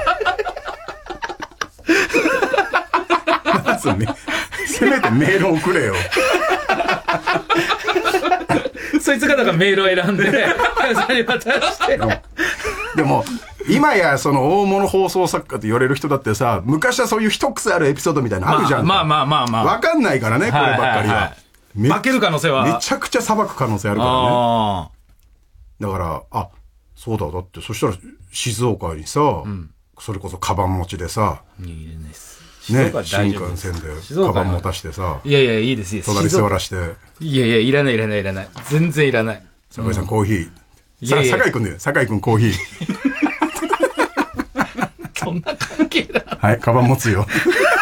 まずね、せめてメールを送れよ。 そいつがだからメールを選んで、さんに渡して。 でも、今やその大物放送作家と言われる人だってさ、昔はそういう一癖あるエピソードみたいなのあるじゃん。 まあ。 わかんないからね、こればっかりは。 負ける可能性は。 めちゃくちゃ裁く可能性あるからね。だから、 そうだ、だって、そしたら静岡にさ、それこそカバン持ちでさ、 いいですね、新幹線でカバン持たしてさ、 いやいや、いいです、いいです。 隣座らして、 いやいや、いらない。全然いらない。 酒井さんコーヒー。 いやいや酒井くんで、酒井くんコーヒー。 そんな関係だ。 はい、カバン持つよ。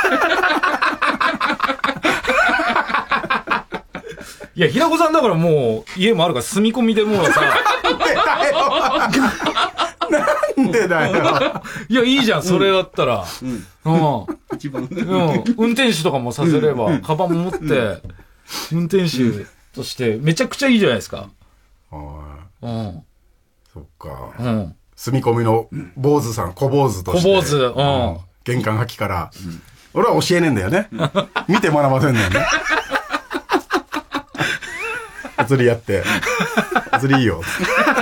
いや、平子さんだからもう、家もあるから住み込みでもうさ。 なんでだよ。 いや、いいじゃん、それだったら。 一番運転手とかもさせれば、カバン持って、運転手として、めちゃくちゃいいじゃないですか。 そっか。住み込みの坊主さん、小坊主として。 小坊主、 玄関先から。俺は教えねえんだよね。見て学ばせんのよね。釣りやって。釣りいいよ。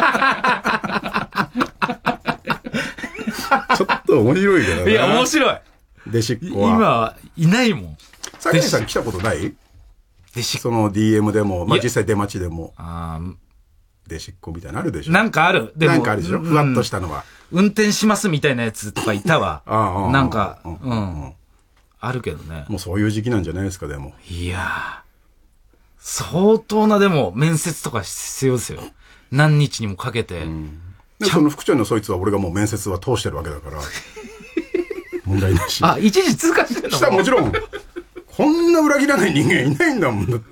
ちょっと面白いけどね。 いや、面白い。 弟子っ子は。 今、いないもん。 酒井さん来たことない？ 弟子その DM でも、まあ、実際出待ちでも。弟子っ子みたいなのあるでしょ？ なんかある。 なんかあるでしょ？ふわっとしたのは。 運転しますみたいなやつとかいたわ。なんか、あるけどね。 もうそういう時期なんじゃないですか、でも。 いやー。相当なでも面接とか必要ですよ。何日にもかけて。 でその副長のそいつは俺がもう面接は通してるわけだから。問題なし。 あ、一時通過してるの？ したもちろん。こんな裏切らない人間いないんだもん、だって。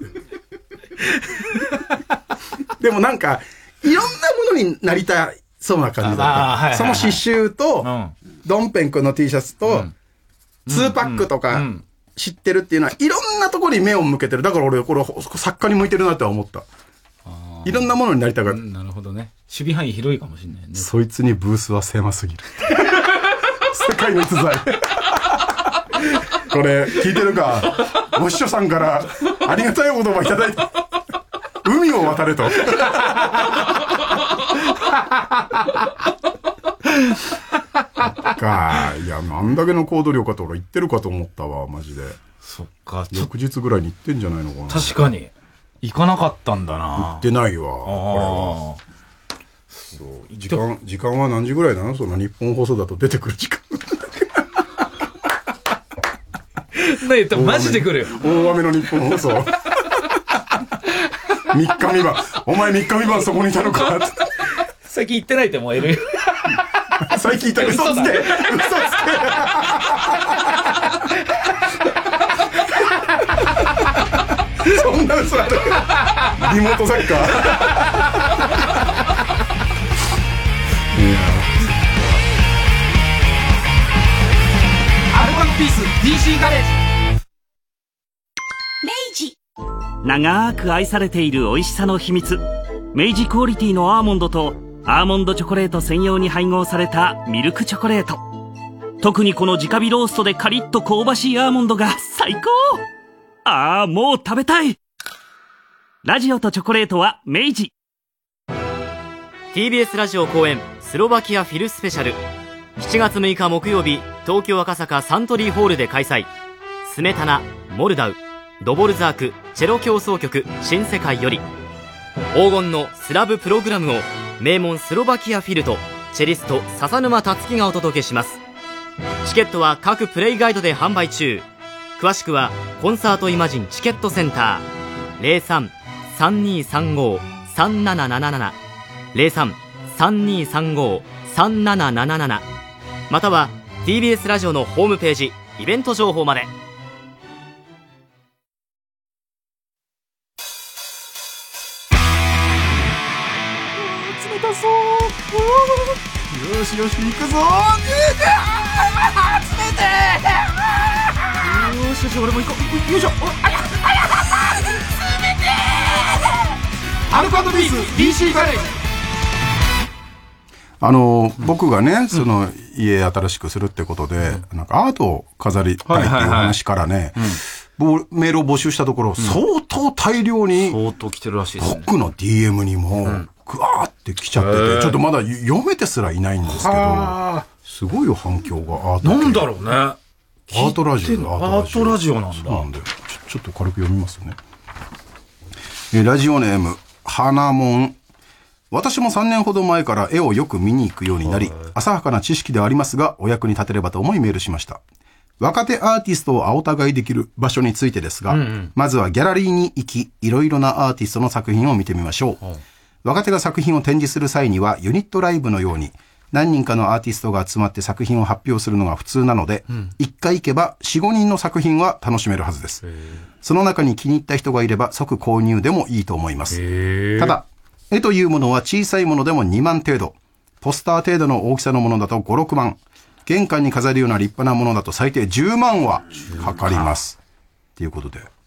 でもなんか、いろんなものになりたそうな感じだった。その刺繍と、ドンペン君の T シャツと、2パックとか知ってるっていうのは、いろんなところに目を向けてる。だから俺、これ作家に向いてるなって思った。いろんなものになりたがる。 なるほどね。守備範囲広いかもしれないね。 そいつにブースは狭すぎる。世界の逸材。これ、聞いてるか？お師匠さんからありがたいお言葉いただいて、海を渡れと。いや、なんだけの行動量かと俺言ってるかと思ったわ、マジで。 そっか。 翌日ぐらいに行ってんじゃないのかな。 確かに。行かなかったんだな。 行ってないわ、これは。時間は何時ぐらいなの？その日本放送だと出てくる時間。 ねえ、マジで来るよ。 大雨の日本放送。3日3晩。お前3日3晩そこにいたのかって。 最近行ってないって燃える。 最近いた嘘つけ。嘘つけ。そんな嘘ある。リモートサッカー。 アルバムピース DC ガレージ。 明治長く愛されている美味しさの秘密、明治クオリティのアーモンドとアーモンドチョコレート専用に配合されたミルクチョコレート。特にこの直火ローストでカリッと香ばしいアーモンドが最高。もう食べたい。ラジオとチョコレートは明治。 TBS ラジオ公演スロバキアフィルスペシャル、7月6日木曜日、東京赤坂サントリーホールで開催。スメタナ、モルダウ、ドボルザークチェロ協奏曲新世界より黄金のスラブプログラムを名門スロバキアフィルとチェリスト笹沼達樹がお届けします。チケットは各プレイガイドで販売中。詳しくはコンサートイマジンチケットセンター 03-3235-3777 03-3235-3777 または TBS ラジオのホームページイベント情報まで。 冷たそう。よしよし行くぞ。冷てー。よしよし俺も行こう。よいしょ。冷てー。アルコ&ピース DC ガレージ。僕がね、その家新しくするってことで、なんかアートを飾りたいっていう話からね、メールを募集したところ、相当大量に、 相当来てるらしいですね。 僕の DM にも、ぐわーって来ちゃってて、ちょっとまだ読めてすらいないんですけど、すごい反響がアート。 なんだろうね。アートラジオ。 アートラジオなんだ。 そうなんだよ。ちょっと軽く読みますね。ラジオネーム、花もん。 私も3年ほど前から絵をよく見に行くようになり、浅はかな知識ではありますが、お役に立てればと思いメールしました。若手アーティストをお互いできる場所についてですが、まずはギャラリーに行き、いろいろなアーティストの作品を見てみましょう。若手が作品を展示する際には、ユニットライブのように、何人かのアーティストが集まって作品を発表するのが普通なので、1回行けば 4,5 人の作品は楽しめるはずです。その中に気に入った人がいれば即購入でもいいと思います。ただ、絵というものは小さいものでも2万程度、ポスター程度の大きさのものだと5、6万、玄関に飾るような立派なものだと最低10万はかかります。ということで。ギ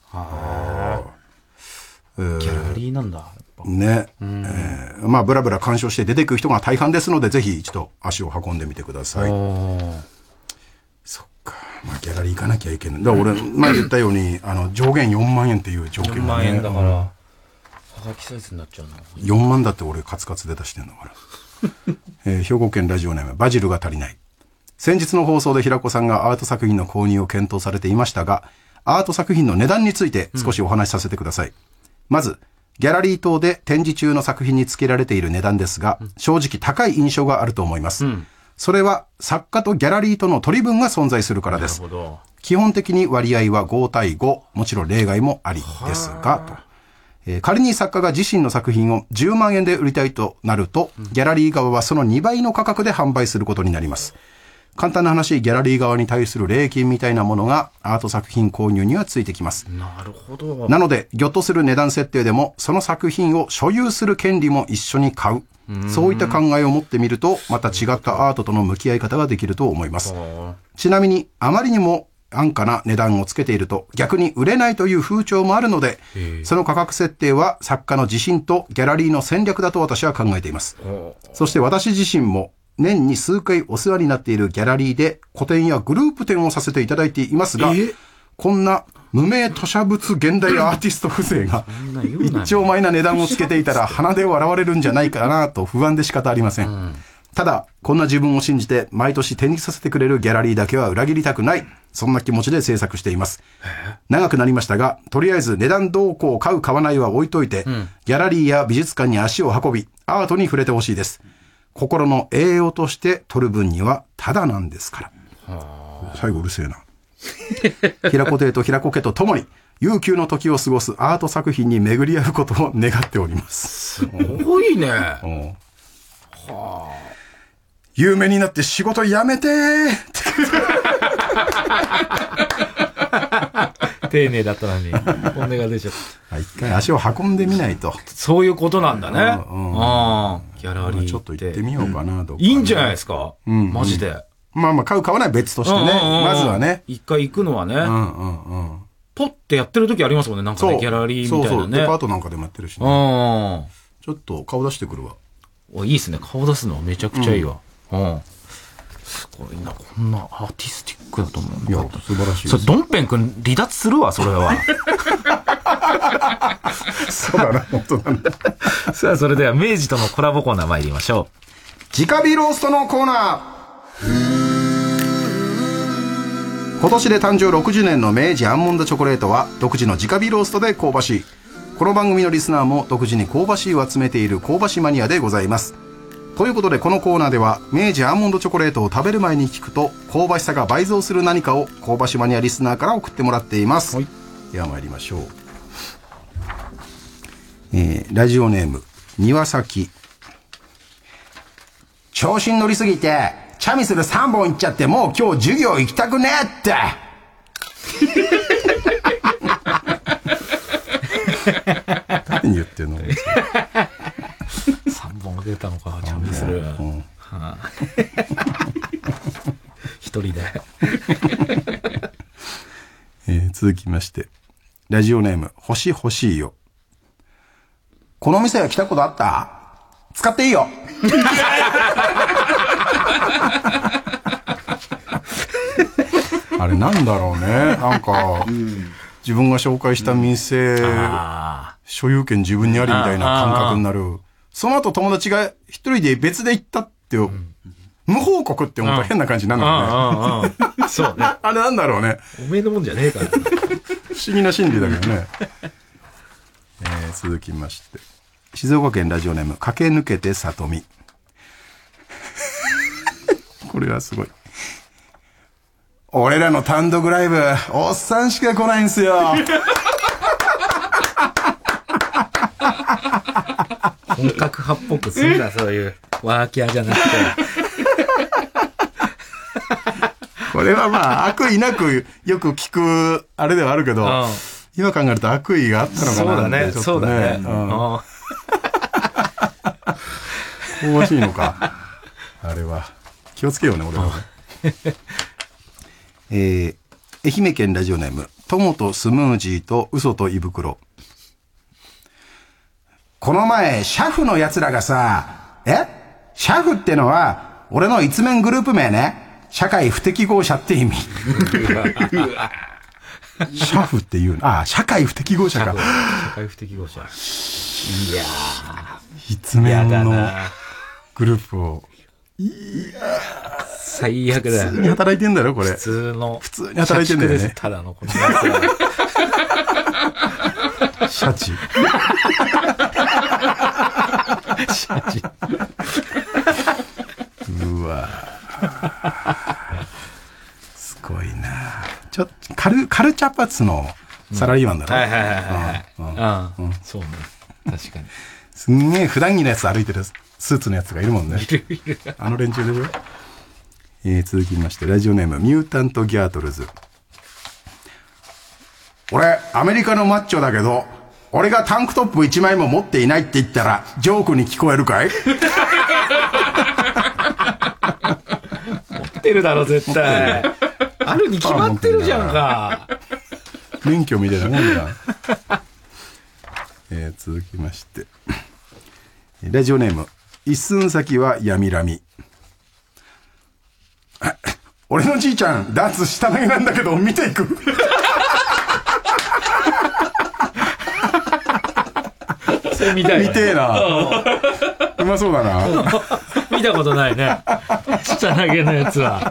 ャラリーなんだ。 ね。まあ、ブラブラ鑑賞して出てくる人が大半ですので、ぜひ一度足を運んでみてください。そっか。まあ、ギャラリー行かなきゃいけない。だから俺、前言ったように、上限4万円っていう条件がね。4 万円だから、はがきサイズになっちゃうな。 4万だって俺、カツカツで出してんだから。兵庫県ラジオネーム、バジルが足りない。先日の放送で平子さんがアート作品の購入を検討されていましたが、アート作品の値段について少しお話しさせてください。まず、ギャラリー等で展示中の作品に付けられている値段ですが、正直高い印象があると思います。それは作家とギャラリーとの取り分が存在するからです。基本的に割合は5対5、もちろん例外もありですが、仮に作家が自身の作品を10万円で売りたいとなると、ギャラリー側はその2倍の価格で販売することになります。簡単な話、ギャラリー側に対する礼金みたいなものがアート作品購入にはついてきます。 なるほど。 なので、ぎょっとする値段設定でも、その作品を所有する権利も一緒に買う。そういった考えを持ってみると、また違ったアートとの向き合い方ができると思います。ちなみに、あまりにも安価な値段をつけていると、逆に売れないという風潮もあるので、その価格設定は作家の自信とギャラリーの戦略だと私は考えています。そして私自身も、年に数回お世話になっているギャラリーで個展やグループ展をさせていただいていますが、こんな無名吐砂物現代アーティスト風情が一丁前な値段をつけていたら鼻で笑われるんじゃないかなと不安で仕方ありません。ただ、こんな自分を信じて毎年展示させてくれるギャラリーだけは裏切りたくない。そんな気持ちで制作しています。長くなりましたが、とりあえず値段動向を買う買わないは置いといて、ギャラリーや美術館に足を運び、アートに触れてほしいです。心の栄養として取る分にはただなんですから。最後うるせえな。平子亭と平子家とともに悠久の時を過ごすアート作品に巡り合うことを願っております。 すごいね。 有名になって仕事辞めてー丁寧だったのに本音が出ちゃった。 一回足を運んでみないと。 そういうことなんだね。ギャラリーちょっと行ってみようかなと、 いいんじゃないですか。マジで。 まあまあ買う買わない別としてね。まずはね。 一回行くのはね。ポッてやってる時ありますもんね。なんかね、ギャラリーみたいなね。 デパートなんかでもやってるしね。ちょっと顔出してくるわ。 いいっすね。顔出すのめちゃくちゃいいわ。すごいな。こんなアーティスティックだと思う。 いや、素晴らしい。 それ、ドンペン君離脱するわ、それは。 そうだな、本当だね。 さあ、それでは明治とのコラボコーナー参りましょう。直火ローストのコーナー。今年で誕生60年の明治アーモンドチョコレートは独自の直火ローストで香ばしい。この番組のリスナーも独自に香ばしいを集めている香ばしマニアでございます。ということでこのコーナーでは明治アーモンドチョコレートを食べる前に聞くと香ばしさが倍増する何かを香ばしマニアリスナーから送ってもらっています。では参りましょう。ラジオネーム庭先。調子に乗りすぎてチャミスル3本いっちゃってもう今日授業行きたくねえって誰に言ってんの 3本が出たのかチャミスル一人で続きましてラジオネーム星欲しいよ。この店は来たことあった？使っていいよあれなんだろうね。なんか、自分が紹介した店、所有権自分にありみたいな感覚になる。その後友達が一人で別で行ったって、無報告って思ったら変な感じになるのね。 そうね。 あれなんだろうね。 おめえのもんじゃねえから。 不思議な心理だけどね。続きまして。 静岡県ラジオネーム駆け抜けて里見これはすごい。俺らの単独ライブおっさんしか来ないんすよ本格派っぽくすんだ、そういうワーキャーじゃなくてこれはまあ悪意なくよく聞くあれではあるけど、今考えると悪意があったのかなってちょっとね。 そうだね。 香ばしいのかあれは気をつけようね俺は愛媛県ラジオネーム友とスムージーと嘘と胃袋。この前シャフのやつらがさ、シャフってのは俺の一面グループ名ね。社会不適合者って意味シャフっていうの、社会不適合者か。 社会不適合者。いやー、一面のグループを。 最悪だよ。 普通に働いてんだろ、これ。 普通に働いてんだよね。ただのこのやつシャチ。 シャチ。 うわすごいな。ちょっとカルチャーパツのサラリーマンだろ。 はいはいはいはい。そうね。確かに。 すんげえ普段着のやつ歩いてるスーツのやつがいるもんね。 いる。 あの連中でしょ。続きましてラジオネームミュータントギャートルズ。俺アメリカのマッチョだけど俺がタンクトップ1枚も持っていないって言ったらジョークに聞こえるかい？ 持ってるだろ絶対。あるに決まってるじゃんか。 免許みたいなもんじゃん。続きましてラジオネーム一寸先は闇ラミ。俺のじいちゃんダーツ下投げなんだけど見ていく。 それ見たい、 見てえな。うまそうだな。 見たことないね。下投げのやつは。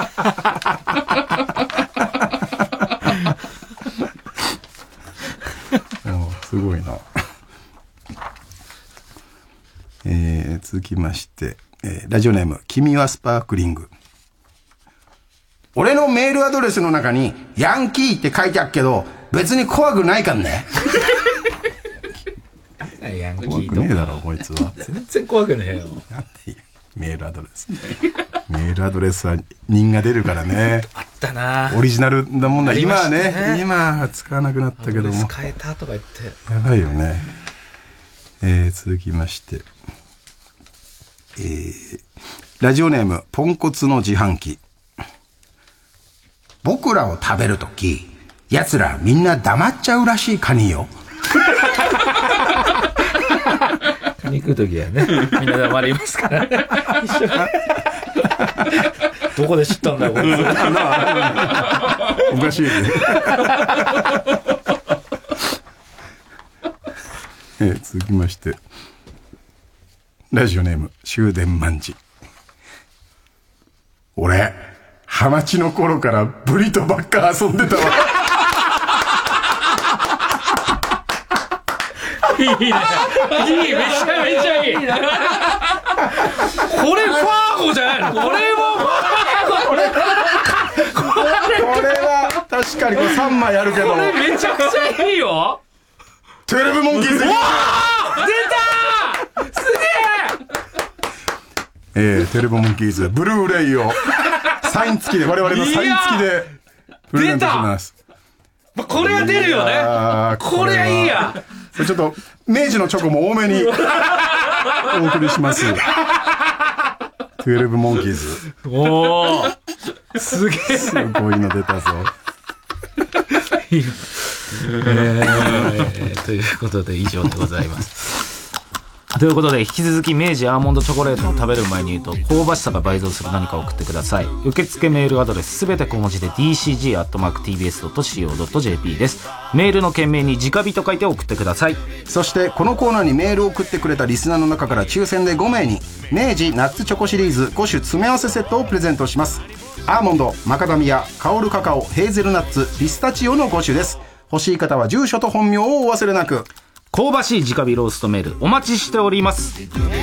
すごいな。続きまして、ラジオネーム君はスパークリング。俺のメールアドレスの中にヤンキーって書いてあるけど別に怖くないかんね。 ヤンキー怖くねえだろこいつは。 全然怖くねえよ。 なんでメールアドレス。メールアドレスは人が出るからね。 あったな。 オリジナルなもんだ。今はね、今は使わなくなったけども。 使えたとか言って。 やばいよね。続きまして、ラジオネームポンコツの自販機。僕らを食べるとき、奴らみんな黙っちゃうらしいカニよ。 カニ食うときはね、みんな黙りますからね。一緒に。どこで知ったんだよ、こいつ。 おかしいね。続きまして、ラジオネーム終電万事。俺ハマチの頃からブリとばっか遊んでたわ。 いいね。いい、めちゃめちゃいい。これファーゴじゃないの？これもファーゴ。 これは確かにこれ3枚あるけど。 これめちゃくちゃいいよ。 12モンキーズ。 わー！出たー！すげえ。 12モンキーズブルーレイをサイン付きで我々のサイン付きでプレゼントします。 これは出るよね。これはいいや。 ちょっと明治のチョコも多めにお送りします。12モンキーズ。 おー、すげえ。 すごいの出たぞ。 ということで以上でございます。ということで引き続き明治アーモンドチョコレートを食べる前に言うと香ばしさが倍増する何かを送ってください。受付メールアドレスすべて小文字で dcg@tbs.co.jp です。メールの件名に直火と書いて送ってください。 そしてこのコーナーにメールを送ってくれたリスナーの中から抽選で5名に明治ナッツチョコシリーズ5種詰め合わせセットをプレゼントします。アーモンド、マカダミア、香るカカオ、ヘーゼルナッツ、ピスタチオの5種です。欲しい方は住所と本名をお忘れなく。 香ばしい直火ローストメールお待ちしております。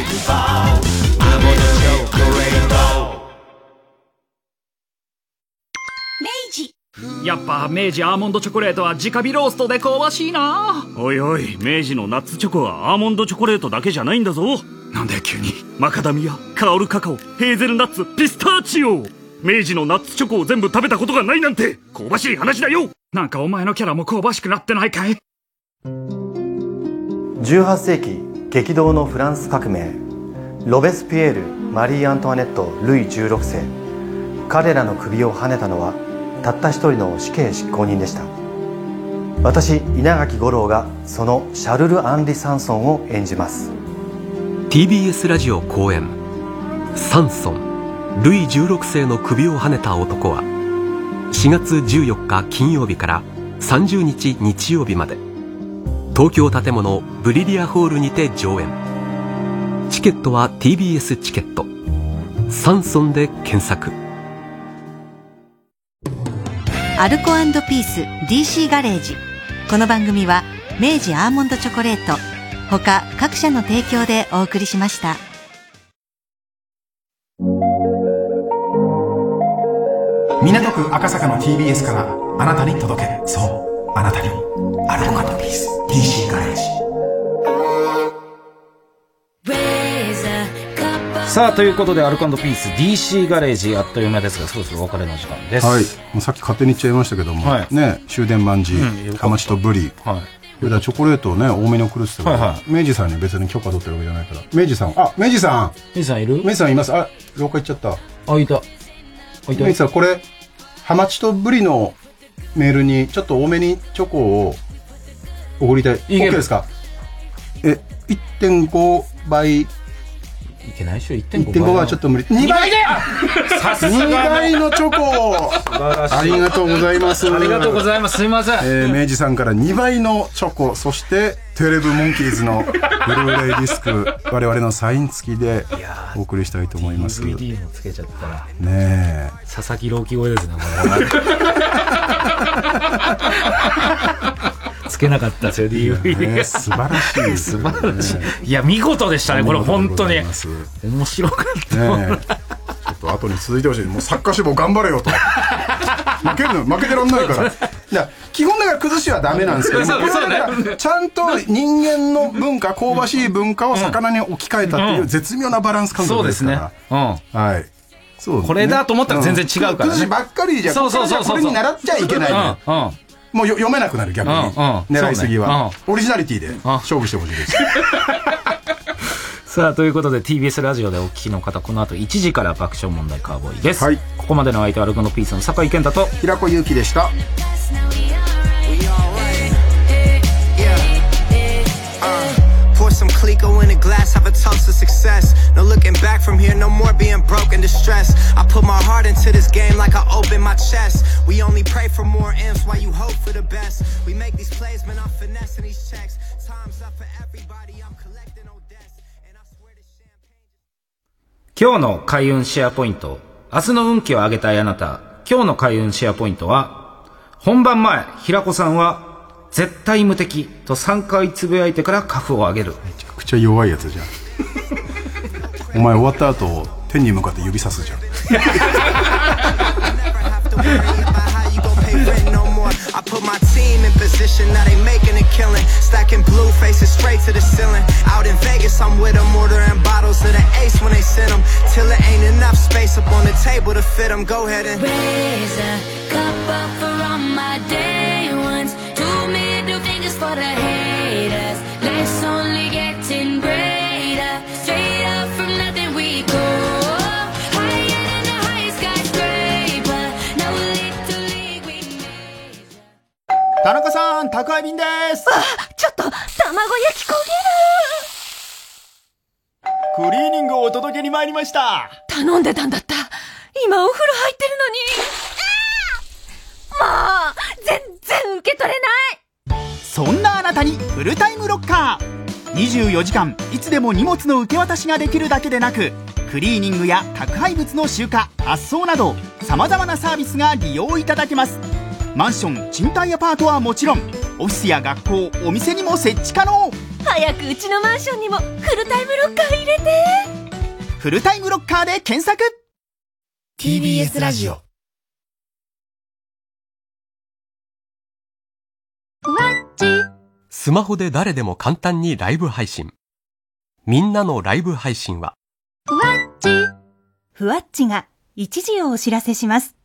明治。 やっぱ明治アーモンドチョコレートは直火ローストで香ばしいな。おいおい、明治のナッツチョコはアーモンドチョコレートだけじゃないんだぞ。なんだよ急に。マカダミア、香るカカオ、ヘーゼルナッツ、ピスタチオ。明治のナッツチョコを全部食べたことがないなんて香ばしい話だよ。なんかお前のキャラも香ばしくなってないかい。 18世紀激動のフランス革命、ロベスピエール、マリー・アントワネット、ルイ16世、彼らの首をはねたのはたった一人の死刑執行人でした。私稲垣吾郎がそのシャルル・アンリ・サンソンを演じます。 TBS ラジオ公演サンソン、ルイ16世の首をはねた男は4月14日金曜日から30日日曜日まで東京建物ブリリアホールにて上演。チケットは TBS チケット、サンソンで検索。 アルコ&ピース DC ガレージ。この番組は明治アーモンドチョコレート他各社の提供でお送りしました。 港区赤坂の TBS からあなたに届け、そうあなたにアルコ&ピース DC ガレージ。 さあということでアルコ&ピース DC ガレージあっという間ですがそろそろお別れの時間です。 はい、もうさっき勝手に言っちゃいましたけども、はい、ね、終電まんじ、ハマチとブリ、はい、それではチョコレートをね多めに送るって言ってたから、はいはい、明治さんに別に許可取ってるわけじゃないから。明治さん、あ、明治さんいる？明治さんいます。あ、廊下行っちゃった。あ、いた。明治さん、これハマチとブリのメールにちょっと多めにチョコを送りたい。OK ですか？1.5 倍いけないでしょ。 1.5 倍はちょっと無理。2倍でさすが2倍のチョコありがとうございます。ありがとうございます。すいません、明治さんから2倍のチョコ、そして12モンキーズのブルーレイディスク我々のサイン付きでお送りしたいと思います。 DVD もつけちゃったらねえ、佐々木朗希声ですねこれつけなかったですよ DVD、素晴らしい素晴らしい。いや見事でしたねこれ本当に面白かったね。ちょっと後に続いてほしい。もう作家志望頑張れよと負けてらんないから。いや基本だから崩しはダメなんですけど、ちゃんと人間の文化、香ばしい文化を魚に置き換えたっていう絶妙なバランス感覚ですから。そうですね、はい、そうこれだと思ったら全然違うからね。崩しばっかりじゃこれに習っちゃいけないね。もう読めなくなる逆に、狙いすぎは、オリジナリティで勝負してほしいです。さあということで TBS ラジオでお聞きの方、この後1時から爆笑問題カーボーイです、はい、ここまでの相手はアルコ&ピースの酒井健太と平子祐希でした。 Pour some Clico in a glass, have a toast to success. No looking back from here, no more being broke and distressed. I put my heart into this game like I open my chest. We only pray for more M's while you hope for the best. We make these plays, man, I'm finessing these checks. Time's up for everybody, I'm collecting no debts. And I swear this champagne. 今日の開運シェアポイント。明日の運気を上げたいあなた。今日の開運シェアポイントは、本番前、平子さんは、絶対無敵と3回つぶやいてからカフを上げる。めちゃくちゃ弱いやつじゃん。お前終わった後天に向かって指さすじゃん。 I put my team in position, now they making a killing. Stacking blue faces straight to the ceiling. Out in Vegas, I'm with them, ordering bottles of the Ace when they send them. Till it ain't enough space up on the table to fit them. Go ahead and raise a cup up for all my day ones. 2 middle fingers for the haters. Let's only getting greater. Straight up from nothing we go. Higher than the highest skyscraper. No little league we made. 田中さん、宅配便です。 ちょっと卵焼き焦げる。クリーニングをお届けに参りました。 頼んでたんだった。今お風呂入ってるのに。もう全然受け取れない。 そんなあなたにフルタイムロッカー。24時間いつでも荷物の受け渡しができるだけでなく、クリーニングや宅配物の集荷、発送など様々なサービスが利用いただけます。マンション、賃貸アパートはもちろん、 オフィスや学校、お店にも設置可能。 早くうちのマンションにもフルタイムロッカー入れて。 フルタイムロッカーで検索。 TBS ラジオ。 スマホで誰でも簡単にライブ配信。みんなのライブ配信は、 ふわっちが一時をお知らせします。